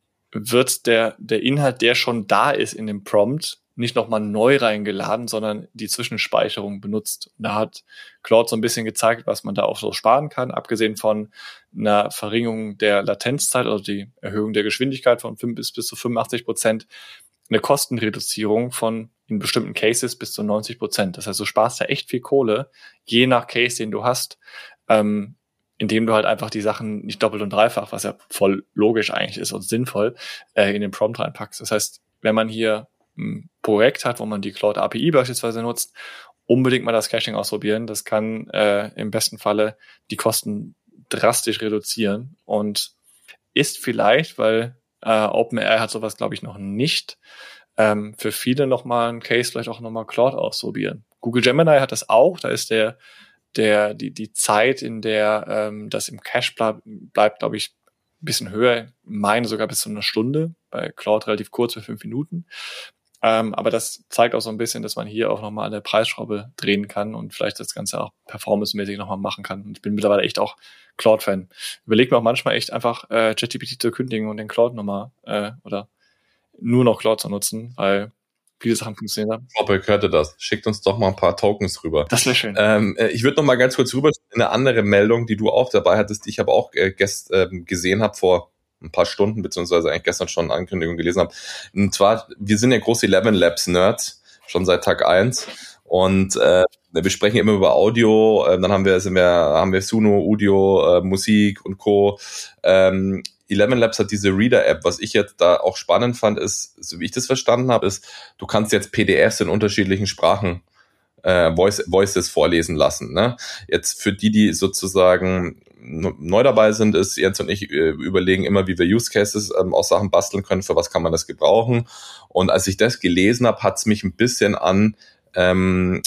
S2: wird der der Inhalt, der schon da ist in dem Prompt, nicht nochmal neu reingeladen, sondern die Zwischenspeicherung benutzt. Und da hat Claude so ein bisschen gezeigt, was man da auch so sparen kann, abgesehen von einer Verringerung der Latenzzeit, also die Erhöhung der Geschwindigkeit von fünf bis bis zu fünfundachtzig Prozent, eine Kostenreduzierung von in bestimmten Cases bis zu neunzig Prozent. Das heißt, du sparst da echt viel Kohle, je nach Case, den du hast, ähm, indem du halt einfach die Sachen nicht doppelt und dreifach, was ja voll logisch eigentlich ist und sinnvoll, äh, in den Prompt reinpackst. Das heißt, wenn man hier ein Projekt hat, wo man die Cloud A P I beispielsweise nutzt, unbedingt mal das Caching ausprobieren. Das kann äh, im besten Falle die Kosten drastisch reduzieren und ist vielleicht, weil äh, OpenAI hat sowas, glaube ich, noch nicht, ähm, für viele nochmal ein Case, vielleicht auch nochmal Claude ausprobieren. Google Gemini hat das auch, da ist der, der, die, die Zeit, in der ähm, das im Cache bleib, bleibt, glaube ich, ein bisschen höher, meine sogar bis zu einer Stunde, bei Claude relativ kurz, für fünf Minuten. Ähm, aber das zeigt auch so ein bisschen, dass man hier auch nochmal an der Preisschraube drehen kann und vielleicht das Ganze auch performancemäßig nochmal machen kann. Und ich bin mittlerweile echt auch Claude-Fan. Überleg mir auch manchmal echt einfach äh, ChatGPT zu kündigen und den Claude nochmal äh, oder nur noch Claude zu nutzen, weil viele Sachen funktionieren.
S3: Robert hörte das. Schickt uns doch mal ein paar Tokens rüber.
S2: Das wäre schön.
S3: Ähm, ich würde noch mal ganz kurz rüber in eine andere Meldung, die du auch dabei hattest, die ich aber auch äh, gest, äh, gesehen habe vor ein paar Stunden, beziehungsweise eigentlich gestern schon eine Ankündigung gelesen habe. Und zwar, wir sind ja große Eleven Labs Nerds, schon seit Tag eins. Und äh, wir sprechen immer über Audio, äh, dann haben wir, sind wir, haben wir Suno, Udio, äh, Musik und Co. Ähm, Eleven Labs hat diese Reader-App. Was ich jetzt da auch spannend fand, ist, so wie ich das verstanden habe, ist, du kannst jetzt P D Fs in unterschiedlichen Sprachen äh, Voice, Voices vorlesen lassen. Ne? Jetzt für die, die sozusagen neu dabei sind, ist Jens und ich äh, überlegen immer, wie wir Use Cases ähm, aus Sachen basteln können, für was kann man das gebrauchen. Und als ich das gelesen habe, hat es mich ein bisschen an ähm,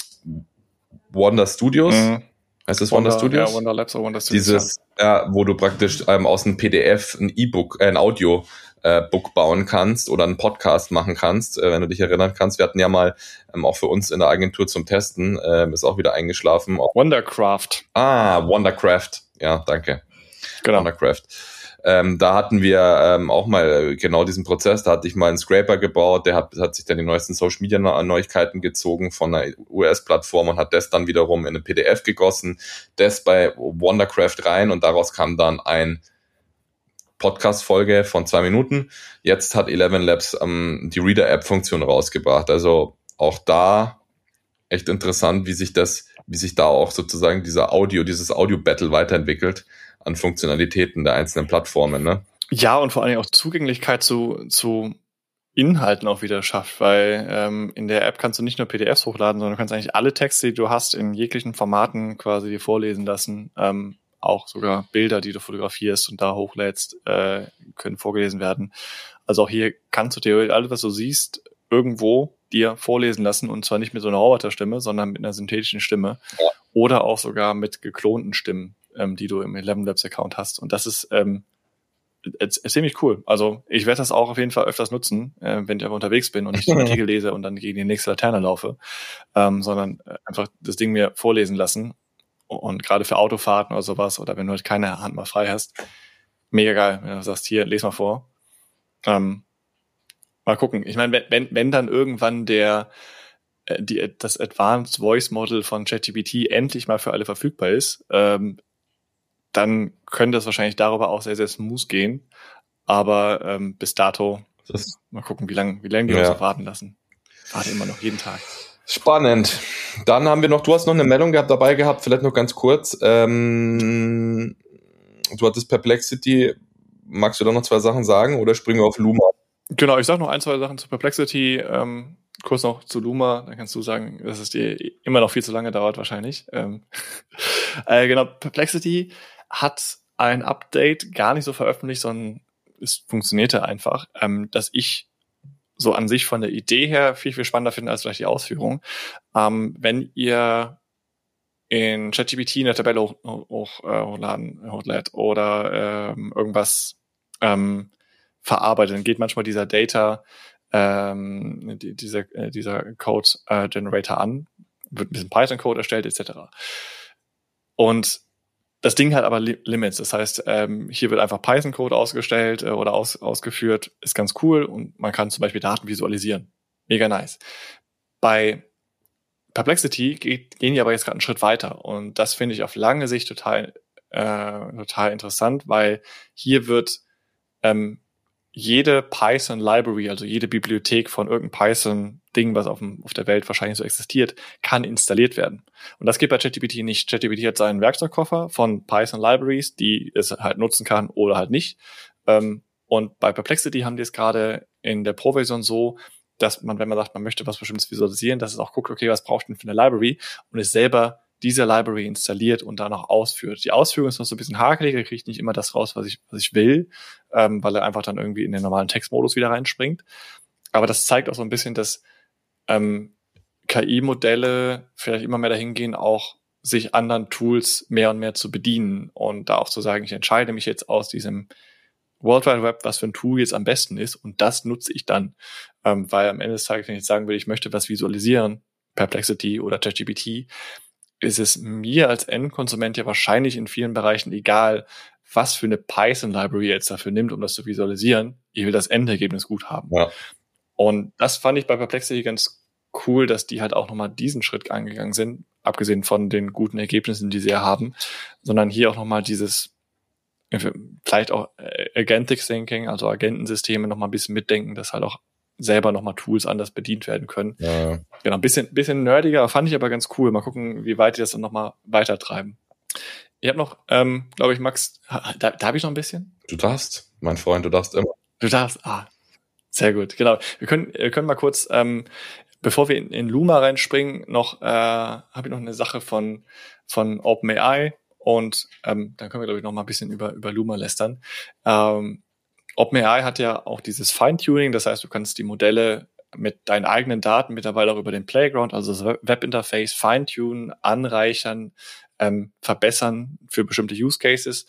S3: Wonder Studios, mhm. heißt das Wonder, Wonder Studios?
S2: Ja, Wonder Labs oder Wonder Studios.
S3: Dieses, ja, wo du praktisch ähm, aus einem P D F ein E-Book, äh, ein Audio äh, Book bauen kannst oder einen Podcast machen kannst, äh, wenn du dich erinnern kannst. Wir hatten ja mal ähm, auch für uns in der Agentur zum Testen, äh, ist auch wieder eingeschlafen.
S2: Wondercraft.
S3: Ah, Wondercraft. Ja, danke.
S2: Genau.
S3: Wondercraft. Ähm, da hatten wir ähm, auch mal genau diesen Prozess, da hatte ich mal einen Scraper gebaut, der hat, hat sich dann die neuesten Social-Media-Neuigkeiten gezogen von einer U S-Plattform und hat das dann wiederum in eine P D F gegossen, das bei Wondercraft rein und daraus kam dann ein Podcast-Folge von zwei Minuten. Jetzt hat Eleven Labs ähm, die Reader-App-Funktion rausgebracht, also auch da echt interessant, wie sich das wie sich da auch sozusagen dieser Audio, dieses Audio-Battle weiterentwickelt an Funktionalitäten der einzelnen Plattformen, ne?
S2: Ja, und vor allem auch Zugänglichkeit zu, zu Inhalten auch wieder schafft, weil ähm, in der App kannst du nicht nur P D Fs hochladen, sondern du kannst eigentlich alle Texte, die du hast, in jeglichen Formaten quasi dir vorlesen lassen. Ähm, auch sogar Bilder, die du fotografierst und da hochlädst, äh, können vorgelesen werden. Also auch hier kannst du theoretisch alles, was du siehst, irgendwo dir vorlesen lassen, und zwar nicht mit so einer Roboterstimme, sondern mit einer synthetischen Stimme, ja, oder auch sogar mit geklonten Stimmen, ähm, die du im Eleven Labs Account hast. Und das ist ähm, ziemlich cool. Also ich werde das auch auf jeden Fall öfters nutzen, äh, wenn ich einfach unterwegs bin und nicht den Artikel lese und dann gegen die nächste Laterne laufe, ähm, sondern einfach das Ding mir vorlesen lassen. Und gerade für Autofahrten oder sowas, oder wenn du halt keine Hand mal frei hast, mega geil, wenn du sagst, hier, les mal vor. Ähm, mal gucken. Ich meine, wenn, wenn, wenn dann irgendwann der äh, die, das Advanced Voice Model von ChatGPT endlich mal für alle verfügbar ist, ähm, dann könnte es wahrscheinlich darüber auch sehr, sehr smooth gehen. Aber ähm, bis dato, das mal gucken, wie lange wie lang die ja. uns noch warten lassen. Warte immer noch, jeden Tag.
S3: Spannend. Dann haben wir noch, du hast noch eine Meldung gehabt, dabei gehabt, vielleicht noch ganz kurz. Ähm, du hattest Perplexity. Magst du da noch zwei Sachen sagen oder springen wir auf Luma?
S2: Genau, ich sag noch ein, zwei Sachen zu Perplexity. Ähm, kurz noch zu Luma, dann kannst du sagen, dass es dir immer noch viel zu lange dauert wahrscheinlich. Ähm, äh, genau, Perplexity hat ein Update gar nicht so veröffentlicht, sondern es funktionierte einfach, ähm, dass ich so an sich von der Idee her viel, viel spannender finde als vielleicht die Ausführung. Ähm, wenn ihr in ChatGPT eine Tabelle hoch, hoch, äh, hochladen, hochlädt oder ähm, irgendwas ähm, verarbeitet, dann geht manchmal dieser Data, ähm, die, dieser, äh, dieser Code-Generator äh, an, wird ein bisschen Python-Code erstellt et cetera. Und das Ding hat aber Limits, das heißt, ähm, hier wird einfach Python-Code ausgestellt äh, oder aus, ausgeführt, ist ganz cool, und man kann zum Beispiel Daten visualisieren. Mega nice. Bei Perplexity geht, gehen die aber jetzt gerade einen Schritt weiter, und das finde ich auf lange Sicht total, äh, total interessant, weil hier wird ähm, jede Python-Library, also jede Bibliothek von irgendeinem Python-Ding, was auf, dem, auf der Welt wahrscheinlich so existiert, kann installiert werden. Und das geht bei ChatGPT nicht. ChatGPT hat seinen Werkzeugkoffer von Python-Libraries, die es halt nutzen kann oder halt nicht. Und bei Perplexity haben die es gerade in der Pro-Version so, dass man, wenn man sagt, man möchte was Bestimmtes visualisieren, dass es auch guckt, okay, was braucht denn für eine Library, und es selber diese Library installiert und dann auch ausführt. Die Ausführung ist noch so ein bisschen hakelig, er kriegt nicht immer das raus, was ich, was ich will, ähm, weil er einfach dann irgendwie in den normalen Textmodus wieder reinspringt. Aber das zeigt auch so ein bisschen, dass ähm, K I-Modelle vielleicht immer mehr dahin gehen, auch sich anderen Tools mehr und mehr zu bedienen und da auch zu sagen, ich entscheide mich jetzt aus diesem World Wide Web, was für ein Tool jetzt am besten ist, und das nutze ich dann. Ähm, weil am Ende des Tages, wenn ich jetzt sagen will, ich möchte was visualisieren, Perplexity oder ChatGPT, ist es mir als Endkonsument ja wahrscheinlich in vielen Bereichen egal, was für eine Python-Library jetzt dafür nimmt, um das zu visualisieren. Ich will das Endergebnis gut haben. Ja. Und das fand ich bei Perplexity ganz cool, dass die halt auch nochmal diesen Schritt angegangen sind, abgesehen von den guten Ergebnissen, die sie ja haben, sondern hier auch nochmal dieses, vielleicht auch Agentic Thinking, also Agentensysteme nochmal ein bisschen mitdenken, dass halt auch selber nochmal Tools anders bedient werden können. Ja. Genau, ein bisschen, bisschen nerdiger, fand ich aber ganz cool. Mal gucken, wie weit die das dann nochmal weitertreiben. Ich habe noch, ähm, glaube ich, Max, da, da habe ich noch ein bisschen?
S3: Du darfst, mein Freund, du darfst immer.
S2: Du darfst, ah, sehr gut, genau. Wir können, wir können mal kurz, ähm, bevor wir in, in Luma reinspringen, noch, äh, habe ich noch eine Sache von, von OpenAI, und ähm, dann können wir, glaube ich, noch mal ein bisschen über, über Luma lästern. Ähm, OpenAI hat ja auch dieses Feintuning, das heißt, du kannst die Modelle mit deinen eigenen Daten mittlerweile auch über den Playground, also das Webinterface, feintunen, anreichern, ähm, verbessern für bestimmte Use Cases.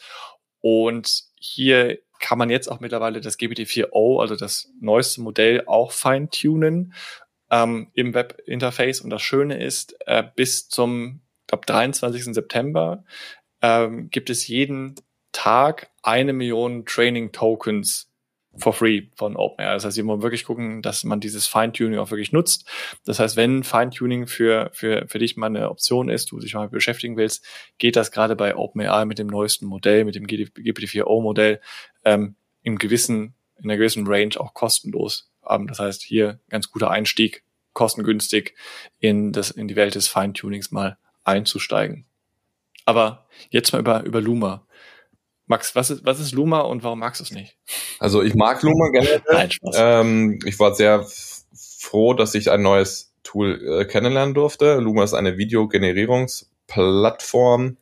S2: Und hier kann man jetzt auch mittlerweile das G P T vier o, also das neueste Modell, auch feintunen ähm, im Webinterface. Und das Schöne ist, äh, bis zum, ich glaube, dreiundzwanzigsten September ähm, gibt es jeden Tag eine Million Training-Tokens for free von OpenAI. Das heißt, ihr muss wirklich gucken, dass man dieses Feintuning auch wirklich nutzt. Das heißt, wenn Feintuning für für für dich mal eine Option ist, du dich mal beschäftigen willst, geht das gerade bei OpenAI mit dem neuesten Modell, mit dem G P T vier o Modell, ähm, im gewissen, in einer gewissen Range auch kostenlos. Ähm, das heißt, hier ganz guter Einstieg, kostengünstig in das in die Welt des Feintunings mal einzusteigen. Aber jetzt mal über, über Luma. Max, was ist, was ist Luma und warum magst du es nicht?
S3: Also ich mag Luma generell.
S2: Nein, Spaß.
S3: Ähm, ich war sehr f- froh, dass ich ein neues Tool äh, kennenlernen durfte. Luma ist eine Videogenerierungsplattform,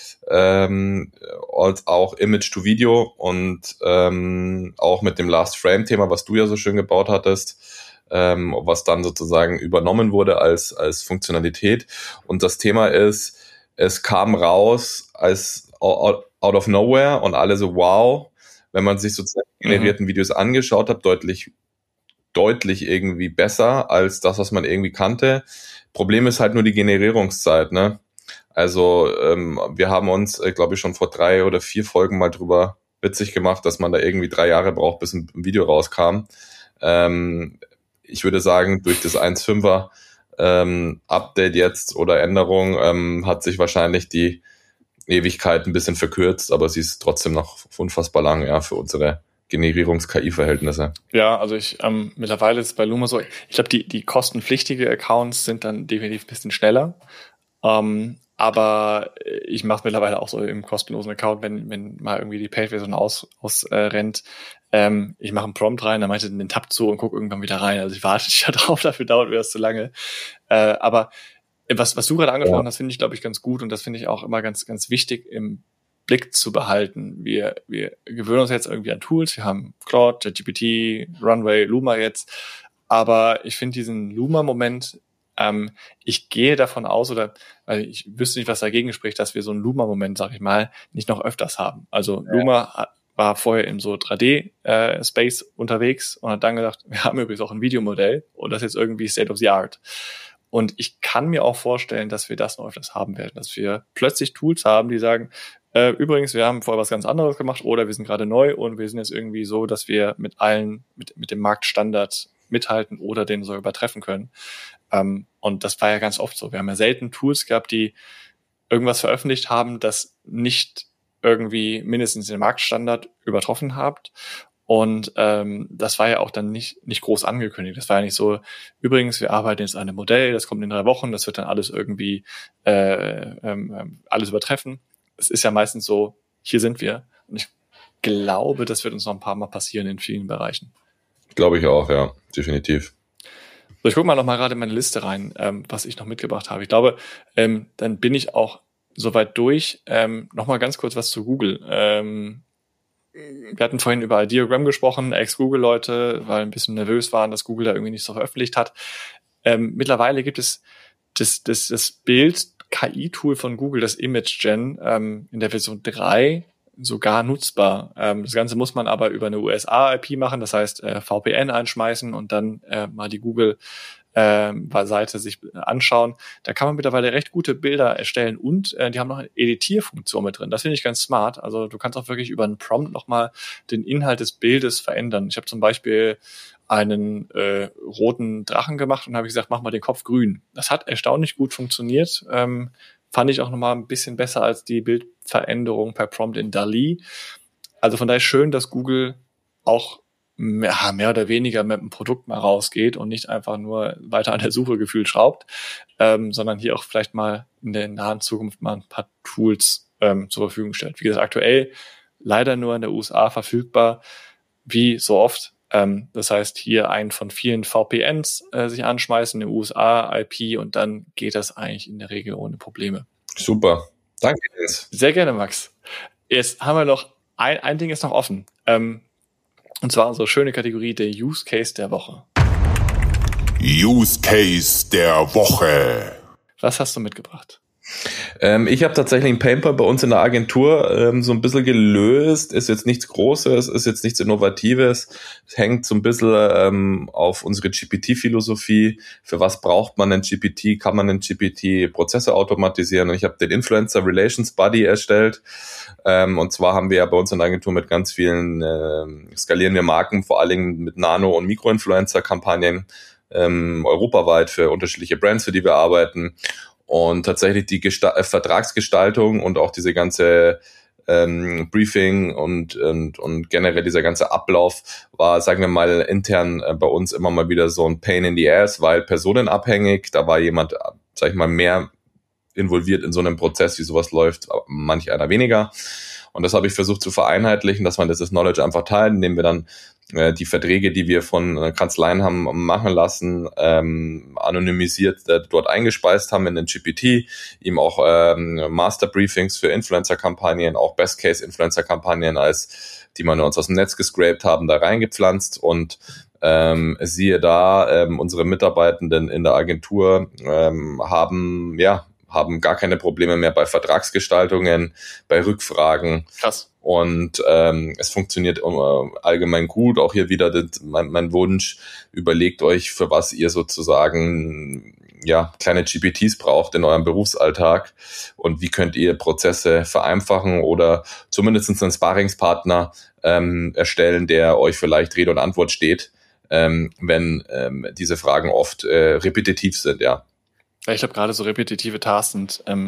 S3: ähm, als auch Image-to-Video und ähm, auch mit dem Last-Frame-Thema, was du ja so schön gebaut hattest, ähm, was dann sozusagen übernommen wurde als als Funktionalität. Und das Thema ist, es kam raus als out of nowhere und alle so, wow, wenn man sich sozusagen die generierten Videos angeschaut hat, deutlich, deutlich irgendwie besser als das, was man irgendwie kannte. Problem ist halt nur die Generierungszeit, ne? Also ähm, wir haben uns, äh, glaube ich, schon vor drei oder vier Folgen mal drüber witzig gemacht, dass man da irgendwie drei Jahre braucht, bis ein Video rauskam. Ähm, ich würde sagen, durch das eins Punkt fünfer ähm, Update jetzt oder Änderung ähm, hat sich wahrscheinlich die Ewigkeit ein bisschen verkürzt, aber sie ist trotzdem noch unfassbar lang, ja, für unsere Generierungs-K I-Verhältnisse.
S2: Ja, also ich ähm, mittlerweile ist es bei Luma so, ich glaube, die, die kostenpflichtige Accounts sind dann definitiv ein bisschen schneller. Ähm, aber ich mache es mittlerweile auch so im kostenlosen Account, wenn wenn mal irgendwie die Paid-Version aus, aus äh, rennt. Ähm, ich mache einen Prompt rein, dann mache ich den Tab zu und gucke irgendwann wieder rein. Also ich warte nicht darauf, dafür dauert mir das zu lange. Äh, aber was was du gerade angesprochen ja. hast, finde ich, glaube ich, ganz gut und das finde ich auch immer ganz ganz wichtig im Blick zu behalten. Wir wir gewöhnen uns jetzt irgendwie an Tools. Wir haben Claude, ChatGPT, Runway, Luma jetzt. Aber ich finde diesen Luma-Moment, ähm, ich gehe davon aus, oder weil ich wüsste nicht, was dagegen spricht, dass wir so einen Luma-Moment, sag ich mal, nicht noch öfters haben. Also ja. Luma war vorher im so drei D-Space äh, unterwegs und hat dann gedacht, wir haben übrigens auch ein Videomodell und das ist jetzt irgendwie State of the Art. Und ich kann mir auch vorstellen, dass wir das noch öfters haben werden, dass wir plötzlich Tools haben, die sagen, äh, übrigens, wir haben vorher was ganz anderes gemacht oder wir sind gerade neu und wir sind jetzt irgendwie so, dass wir mit allen, mit, mit dem Marktstandard mithalten oder den sogar übertreffen können. Ähm, und das war ja ganz oft so. Wir haben ja selten Tools gehabt, die irgendwas veröffentlicht haben, das nicht irgendwie mindestens den Marktstandard übertroffen habt. Und ähm, das war ja auch dann nicht nicht groß angekündigt. Das war ja nicht so, übrigens, wir arbeiten jetzt an einem Modell, das kommt in drei Wochen, das wird dann alles irgendwie äh, ähm, alles übertreffen. Es ist ja meistens so, hier sind wir. Und ich glaube, das wird uns noch ein paar Mal passieren in vielen Bereichen.
S3: Glaube ich auch, ja, definitiv.
S2: So, ich gucke mal noch mal gerade in meine Liste rein, ähm, was ich noch mitgebracht habe. Ich glaube, ähm, dann bin ich auch soweit durch. Ähm, noch mal ganz kurz was zu Google. Ähm, wir hatten vorhin über Ideogram gesprochen, Ex-Google-Leute, weil ein bisschen nervös waren, dass Google da irgendwie nicht so veröffentlicht hat. Ähm, mittlerweile gibt es das, das, das Bild-K I-Tool von Google, das ImageGen, ähm, in der Version drei sogar nutzbar. Ähm, das Ganze muss man aber über eine U S A-I P machen, das heißt äh, V P N einschmeißen und dann äh, mal die Google ähm, Seite sich anschauen. Da kann man mittlerweile recht gute Bilder erstellen und äh, die haben noch eine Editierfunktion mit drin. Das finde ich ganz smart. Also du kannst auch wirklich über einen Prompt nochmal den Inhalt des Bildes verändern. Ich habe zum Beispiel einen äh, roten Drachen gemacht und habe gesagt, mach mal den Kopf grün. Das hat erstaunlich gut funktioniert. Ähm, fand ich auch nochmal ein bisschen besser als die Bildveränderung per Prompt in DALL-E. Also von daher schön, dass Google auch mehr, mehr oder weniger mit einem Produkt mal rausgeht und nicht einfach nur weiter an der Suche gefühlt schraubt, ähm, sondern hier auch vielleicht mal in der nahen Zukunft mal ein paar Tools ähm, zur Verfügung stellt. Wie gesagt, aktuell leider nur in der U S A verfügbar, wie so oft. Ähm, das heißt, hier einen von vielen V P Ns äh, sich anschmeißen, eine U S A-I P und dann geht das eigentlich in der Regel ohne Probleme.
S3: Super. Danke, Jens.
S2: Sehr gerne, Max. Jetzt haben wir noch, ein, ein Ding ist noch offen. Ähm, Und zwar unsere schöne Kategorie, der Use Case der Woche.
S4: Use Case der Woche.
S2: Was hast du mitgebracht?
S3: Ähm, ich habe tatsächlich ein Painpoint bei uns in der Agentur ähm, so ein bisschen gelöst. Ist jetzt nichts Großes, ist jetzt nichts Innovatives. Es hängt so ein bisschen ähm, auf unsere G P T-Philosophie. Für was braucht man einen G P T? Kann man einen G P T-Prozesse automatisieren? Und ich habe den Influencer Relations Buddy erstellt. Ähm, und zwar haben wir ja bei uns in der Agentur mit ganz vielen äh, skalieren wir Marken, vor allen Dingen mit Nano- und Mikro-Influencer-Kampagnen ähm, europaweit für unterschiedliche Brands, für die wir arbeiten. Und tatsächlich die Gesta- äh, Vertragsgestaltung und auch diese ganze ähm, Briefing und, und und generell dieser ganze Ablauf war, sagen wir mal, intern äh, bei uns immer mal wieder so ein Pain in the Ass, weil personenabhängig. Da war jemand, sag ich mal, mehr involviert in so einem Prozess, wie sowas läuft, manch einer weniger. Und das habe ich versucht zu vereinheitlichen, dass man das Knowledge einfach teilt, indem wir dann äh, die Verträge, die wir von äh, Kanzleien haben machen lassen, ähm, anonymisiert äh, dort eingespeist haben in den G P T, ihm auch ähm, Master-Briefings für Influencer-Kampagnen, auch Best-Case-Influencer-Kampagnen, als die man uns aus dem Netz gescrapt haben, da reingepflanzt und ähm, siehe da, ähm, unsere Mitarbeitenden in der Agentur ähm, haben, ja, haben gar keine Probleme mehr bei Vertragsgestaltungen, bei Rückfragen.
S2: Krass.
S3: Und ähm, es funktioniert äh, allgemein gut. Auch hier wieder das, mein, mein Wunsch, überlegt euch, für was ihr sozusagen ja kleine G P Ts braucht in eurem Berufsalltag und wie könnt ihr Prozesse vereinfachen oder zumindest einen Sparringspartner ähm, erstellen, der euch vielleicht Rede und Antwort steht, ähm, wenn ähm, diese Fragen oft äh, repetitiv sind, ja.
S2: Ja, ich glaube, gerade so repetitive Tasks sind ähm,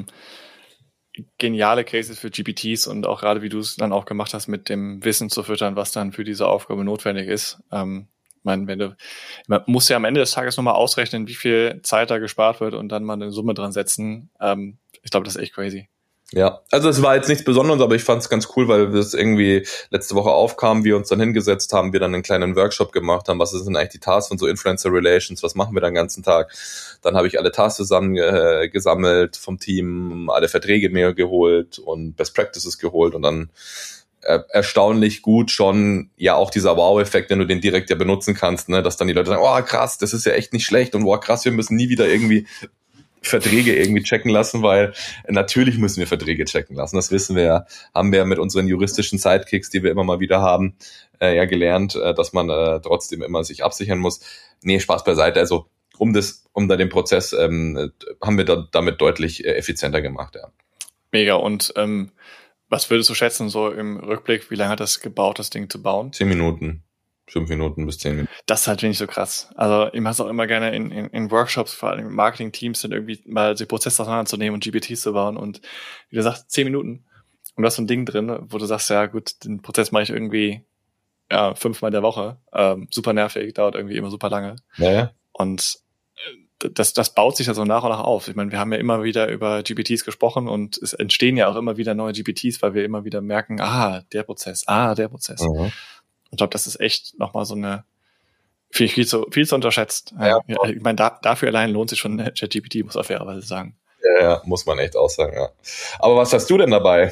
S2: geniale Cases für G P Ts und auch gerade, wie du es dann auch gemacht hast, mit dem Wissen zu füttern, was dann für diese Aufgabe notwendig ist. Ähm, ich meine, wenn du, man muss ja am Ende des Tages nochmal ausrechnen, wie viel Zeit da gespart wird und dann mal eine Summe dran setzen. Ähm, ich glaube, das ist echt crazy.
S3: Ja, also es war jetzt nichts Besonderes, aber ich fand es ganz cool, weil das irgendwie letzte Woche aufkam, wir uns dann hingesetzt haben, wir dann einen kleinen Workshop gemacht haben, was sind eigentlich die Tasks von so Influencer Relations, was machen wir den ganzen Tag. Dann habe ich alle Tasks zusammen äh, gesammelt vom Team, alle Verträge mir geholt und Best Practices geholt und dann äh, erstaunlich gut schon, ja auch dieser Wow-Effekt, wenn du den direkt ja benutzen kannst, ne, dass dann die Leute sagen, oh krass, das ist ja echt nicht schlecht und oh krass, wir müssen nie wieder irgendwie Verträge irgendwie checken lassen, weil natürlich müssen wir Verträge checken lassen. Das wissen wir ja, haben wir mit unseren juristischen Sidekicks, die wir immer mal wieder haben, äh, ja gelernt, äh, dass man äh, trotzdem immer sich absichern muss. Nee, Spaß beiseite. Also um das, um da den Prozess ähm, haben wir da, damit deutlich äh, effizienter gemacht, ja.
S2: Mega. Und ähm, was würdest du schätzen, so im Rückblick, wie lange hat das gebaut, das Ding zu bauen?
S3: Zehn Minuten. Fünf Minuten bis zehn Minuten.
S2: Das ist halt wenig so krass. Also ich mache es auch immer gerne in, in, in Workshops, vor allem in Marketing-Teams, dann irgendwie mal die Prozesse auseinanderzunehmen und G P Ts zu bauen. Und wie du sagst, zehn Minuten. Und du hast so ein Ding drin, wo du sagst, ja gut, den Prozess mache ich irgendwie ja, fünfmal in der Woche. Ähm, super nervig, dauert irgendwie immer super lange.
S3: Naja.
S2: Und das, das baut sich ja so nach und nach auf. Ich meine, wir haben ja immer wieder über G P Ts gesprochen und es entstehen ja auch immer wieder neue G P Ts, weil wir immer wieder merken, ah, der Prozess, ah, der Prozess.
S3: Mhm.
S2: Ich glaube, das ist echt nochmal so eine viel, viel zu, viel zu unterschätzt.
S3: Ja.
S2: Ja, ich meine, da, dafür allein lohnt sich schon ChatGPT, muss man fairerweise sagen.
S3: Ja, ja, muss man echt auch sagen, ja. Aber was hast du denn dabei?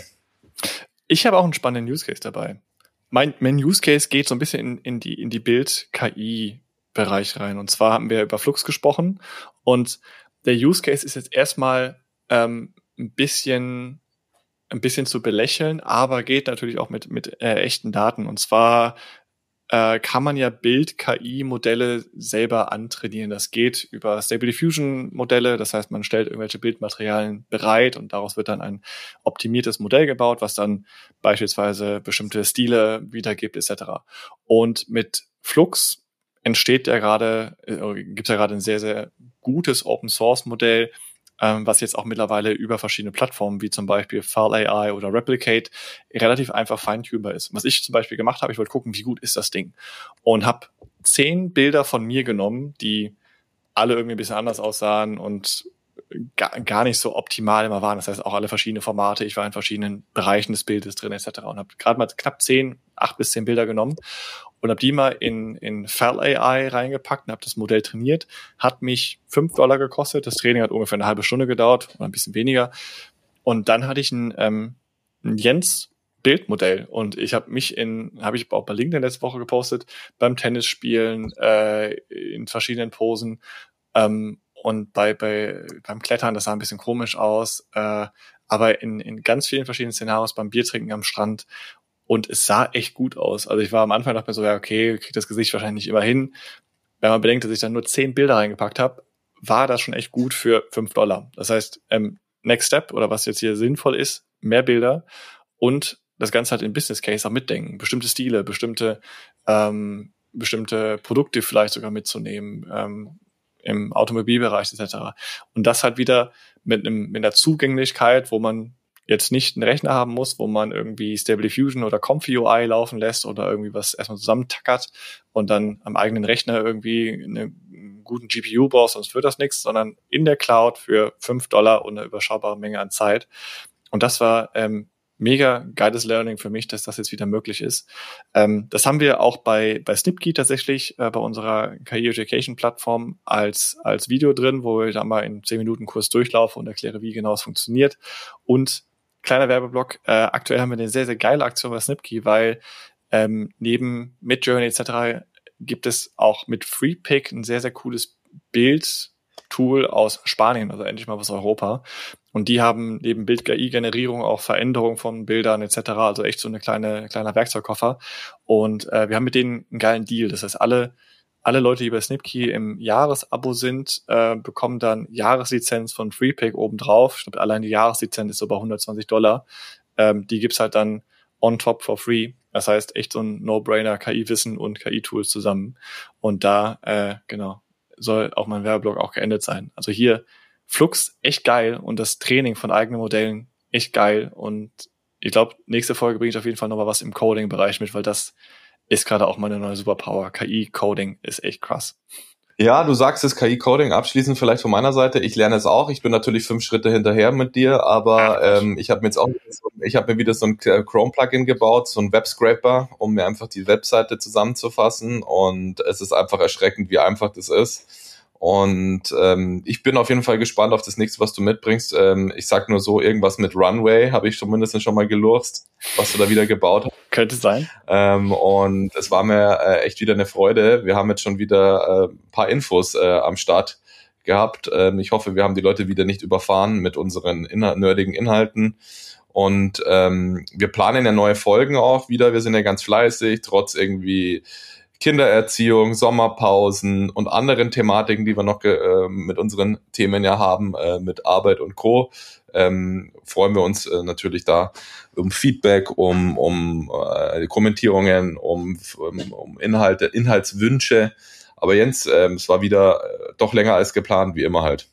S2: Ich habe auch einen spannenden Use Case dabei. Mein, mein Use Case geht so ein bisschen in, in die, in die Bild-K I-Bereich rein. Und zwar haben wir über Flux gesprochen und der Use Case ist jetzt erstmal ähm, ein bisschen ein bisschen zu belächeln, aber geht natürlich auch mit mit äh, echten Daten. Und zwar äh, kann man ja Bild-K I-Modelle selber antrainieren. Das geht über Stable Diffusion-Modelle, das heißt, man stellt irgendwelche Bildmaterialien bereit und daraus wird dann ein optimiertes Modell gebaut, was dann beispielsweise bestimmte Stile wiedergibt et cetera. Und mit Flux entsteht ja gerade, äh, gibt es ja gerade ein sehr, sehr gutes Open-Source-Modell, Ähm, was jetzt auch mittlerweile über verschiedene Plattformen wie zum Beispiel File A I oder Replicate relativ einfach feintunbar ist. Was ich zum Beispiel gemacht habe, ich wollte gucken, wie gut ist das Ding und habe zehn Bilder von mir genommen, die alle irgendwie ein bisschen anders aussahen und gar, gar nicht so optimal immer waren. Das heißt auch alle verschiedene Formate. Ich war in verschiedenen Bereichen des Bildes drin et cetera und habe gerade mal knapp zehn, acht bis zehn Bilder genommen und habe die mal in, in File A I reingepackt und habe das Modell trainiert. Hat mich fünf Dollar gekostet. Das Training hat ungefähr eine halbe Stunde gedauert oder ein bisschen weniger. Und dann hatte ich ein, ähm, ein Jens-Bildmodell und ich habe mich in, habe ich auch bei LinkedIn letzte Woche gepostet, beim Tennisspielen, äh, in verschiedenen Posen ähm, und bei, bei beim Klettern, das sah ein bisschen komisch aus, äh, aber in, in ganz vielen verschiedenen Szenarios, beim Biertrinken am Strand. Und es sah echt gut aus. Also ich war am Anfang, dachte mir so, ja, okay, krieg das Gesicht wahrscheinlich nicht immer hin. Wenn man bedenkt, dass ich dann nur zehn Bilder reingepackt habe, war das schon echt gut für fünf Dollar. Das heißt, ähm, Next Step oder was jetzt hier sinnvoll ist, mehr Bilder und das Ganze halt im Business Case auch mitdenken. Bestimmte Stile, bestimmte ähm, bestimmte Produkte vielleicht sogar mitzunehmen, ähm, im Automobilbereich et cetera. Und das halt wieder mit einem mit einer Zugänglichkeit, wo man jetzt nicht einen Rechner haben muss, wo man irgendwie Stable Diffusion oder Comfy U I laufen lässt oder irgendwie was erstmal zusammentackert und dann am eigenen Rechner irgendwie eine guten G P U brauchst, sonst wird das nichts, sondern in der Cloud für fünf Dollar und eine überschaubare Menge an Zeit. Und das war ähm, mega geiles Learning für mich, dass das jetzt wieder möglich ist. Ähm, das haben wir auch bei bei Snipkey tatsächlich, äh, bei unserer K I-Education-Plattform als als Video drin, wo ich da mal in zehn Minuten Kurs durchlaufe und erkläre, wie genau es funktioniert. Und kleiner Werbeblock, äh, aktuell haben wir eine sehr, sehr geile Aktion bei Snipkey, weil ähm, neben Midjourney et cetera gibt es auch mit FreePic ein sehr, sehr cooles Bild-Tool aus Spanien, also endlich mal aus Europa. Und die haben neben Bild-K I-Generierung auch Veränderung von Bildern et cetera, also echt so eine kleine kleiner Werkzeugkoffer. Und äh, wir haben mit denen einen geilen Deal. Das heißt, alle alle Leute, die bei Snipkey im Jahresabo sind, äh, bekommen dann Jahreslizenz von FreePic obendrauf. Ich glaube, allein die Jahreslizenz ist so bei hundertzwanzig Dollar. Ähm, die gibt's halt dann on top for free. Das heißt, echt so ein No-Brainer, K I-Wissen und K I-Tools zusammen. Und da, äh, genau, soll auch mein Werbeblock auch geendet sein. Also hier Flux echt geil und das Training von eigenen Modellen echt geil. Und ich glaube, nächste Folge bringe ich auf jeden Fall nochmal was im Coding-Bereich mit, weil das ist gerade auch meine neue Superpower. K I-Coding ist echt krass.
S3: Ja, du sagst es, K I-Coding, abschließend vielleicht von meiner Seite. Ich lerne es auch. Ich bin natürlich fünf Schritte hinterher mit dir, aber ähm, ich habe mir jetzt auch, ich habe mir wieder so ein Chrome-Plugin gebaut, so ein Web-Scraper, um mir einfach die Webseite zusammenzufassen, und es ist einfach erschreckend, wie einfach das ist. Und ähm, ich bin auf jeden Fall gespannt auf das nächste, was du mitbringst. Ähm, ich sag nur so, irgendwas mit Runway habe ich zumindest schon mal gelurzt, was du da wieder gebaut hast.
S2: Könnte sein.
S3: Ähm, und es war mir äh, echt wieder eine Freude. Wir haben jetzt schon wieder äh, ein paar Infos äh, am Start gehabt. Ähm, ich hoffe, wir haben die Leute wieder nicht überfahren mit unseren inhal- nerdigen Inhalten. Und ähm, wir planen ja neue Folgen auch wieder. Wir sind ja ganz fleißig, trotz irgendwie Kindererziehung, Sommerpausen und anderen Thematiken, die wir noch äh, mit unseren Themen ja haben, äh, mit Arbeit und Co. Ähm, freuen wir uns äh, natürlich da um Feedback, um um äh, Kommentierungen, um, um, um Inhalte, Inhaltswünsche. Aber Jens, äh, es war wieder äh, doch länger als geplant, wie immer halt.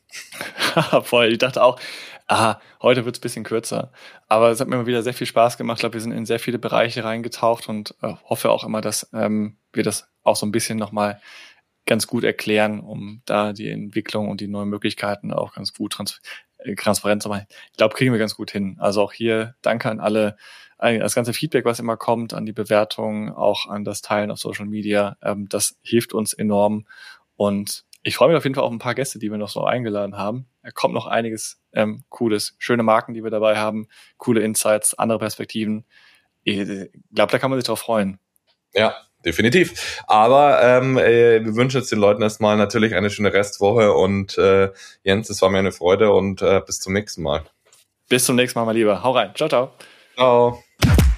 S2: Voll, ich dachte auch, aha, heute wird's ein bisschen kürzer. Aber es hat mir immer wieder sehr viel Spaß gemacht. Ich glaube, wir sind in sehr viele Bereiche reingetaucht und äh, hoffe auch immer, dass ähm, wir das auch so ein bisschen nochmal ganz gut erklären, um da die Entwicklung und die neuen Möglichkeiten auch ganz gut trans- äh, transparent zu machen. Ich glaube, kriegen wir ganz gut hin. Also auch hier danke an alle, an das ganze Feedback, was immer kommt, an die Bewertungen, auch an das Teilen auf Social Media. Ähm, das hilft uns enorm. Und ich freue mich auf jeden Fall auf ein paar Gäste, die wir noch so eingeladen haben. Da kommt noch einiges ähm, Cooles. Schöne Marken, die wir dabei haben. Coole Insights, andere Perspektiven. Ich glaube, da kann man sich drauf freuen.
S3: Ja, definitiv. Aber ähm, äh, wir wünschen jetzt den Leuten erstmal natürlich eine schöne Restwoche. Und äh, Jens, es war mir eine Freude und äh, bis zum nächsten Mal.
S2: Bis zum nächsten Mal, mein Lieber. Hau rein. Ciao, ciao.
S3: Ciao.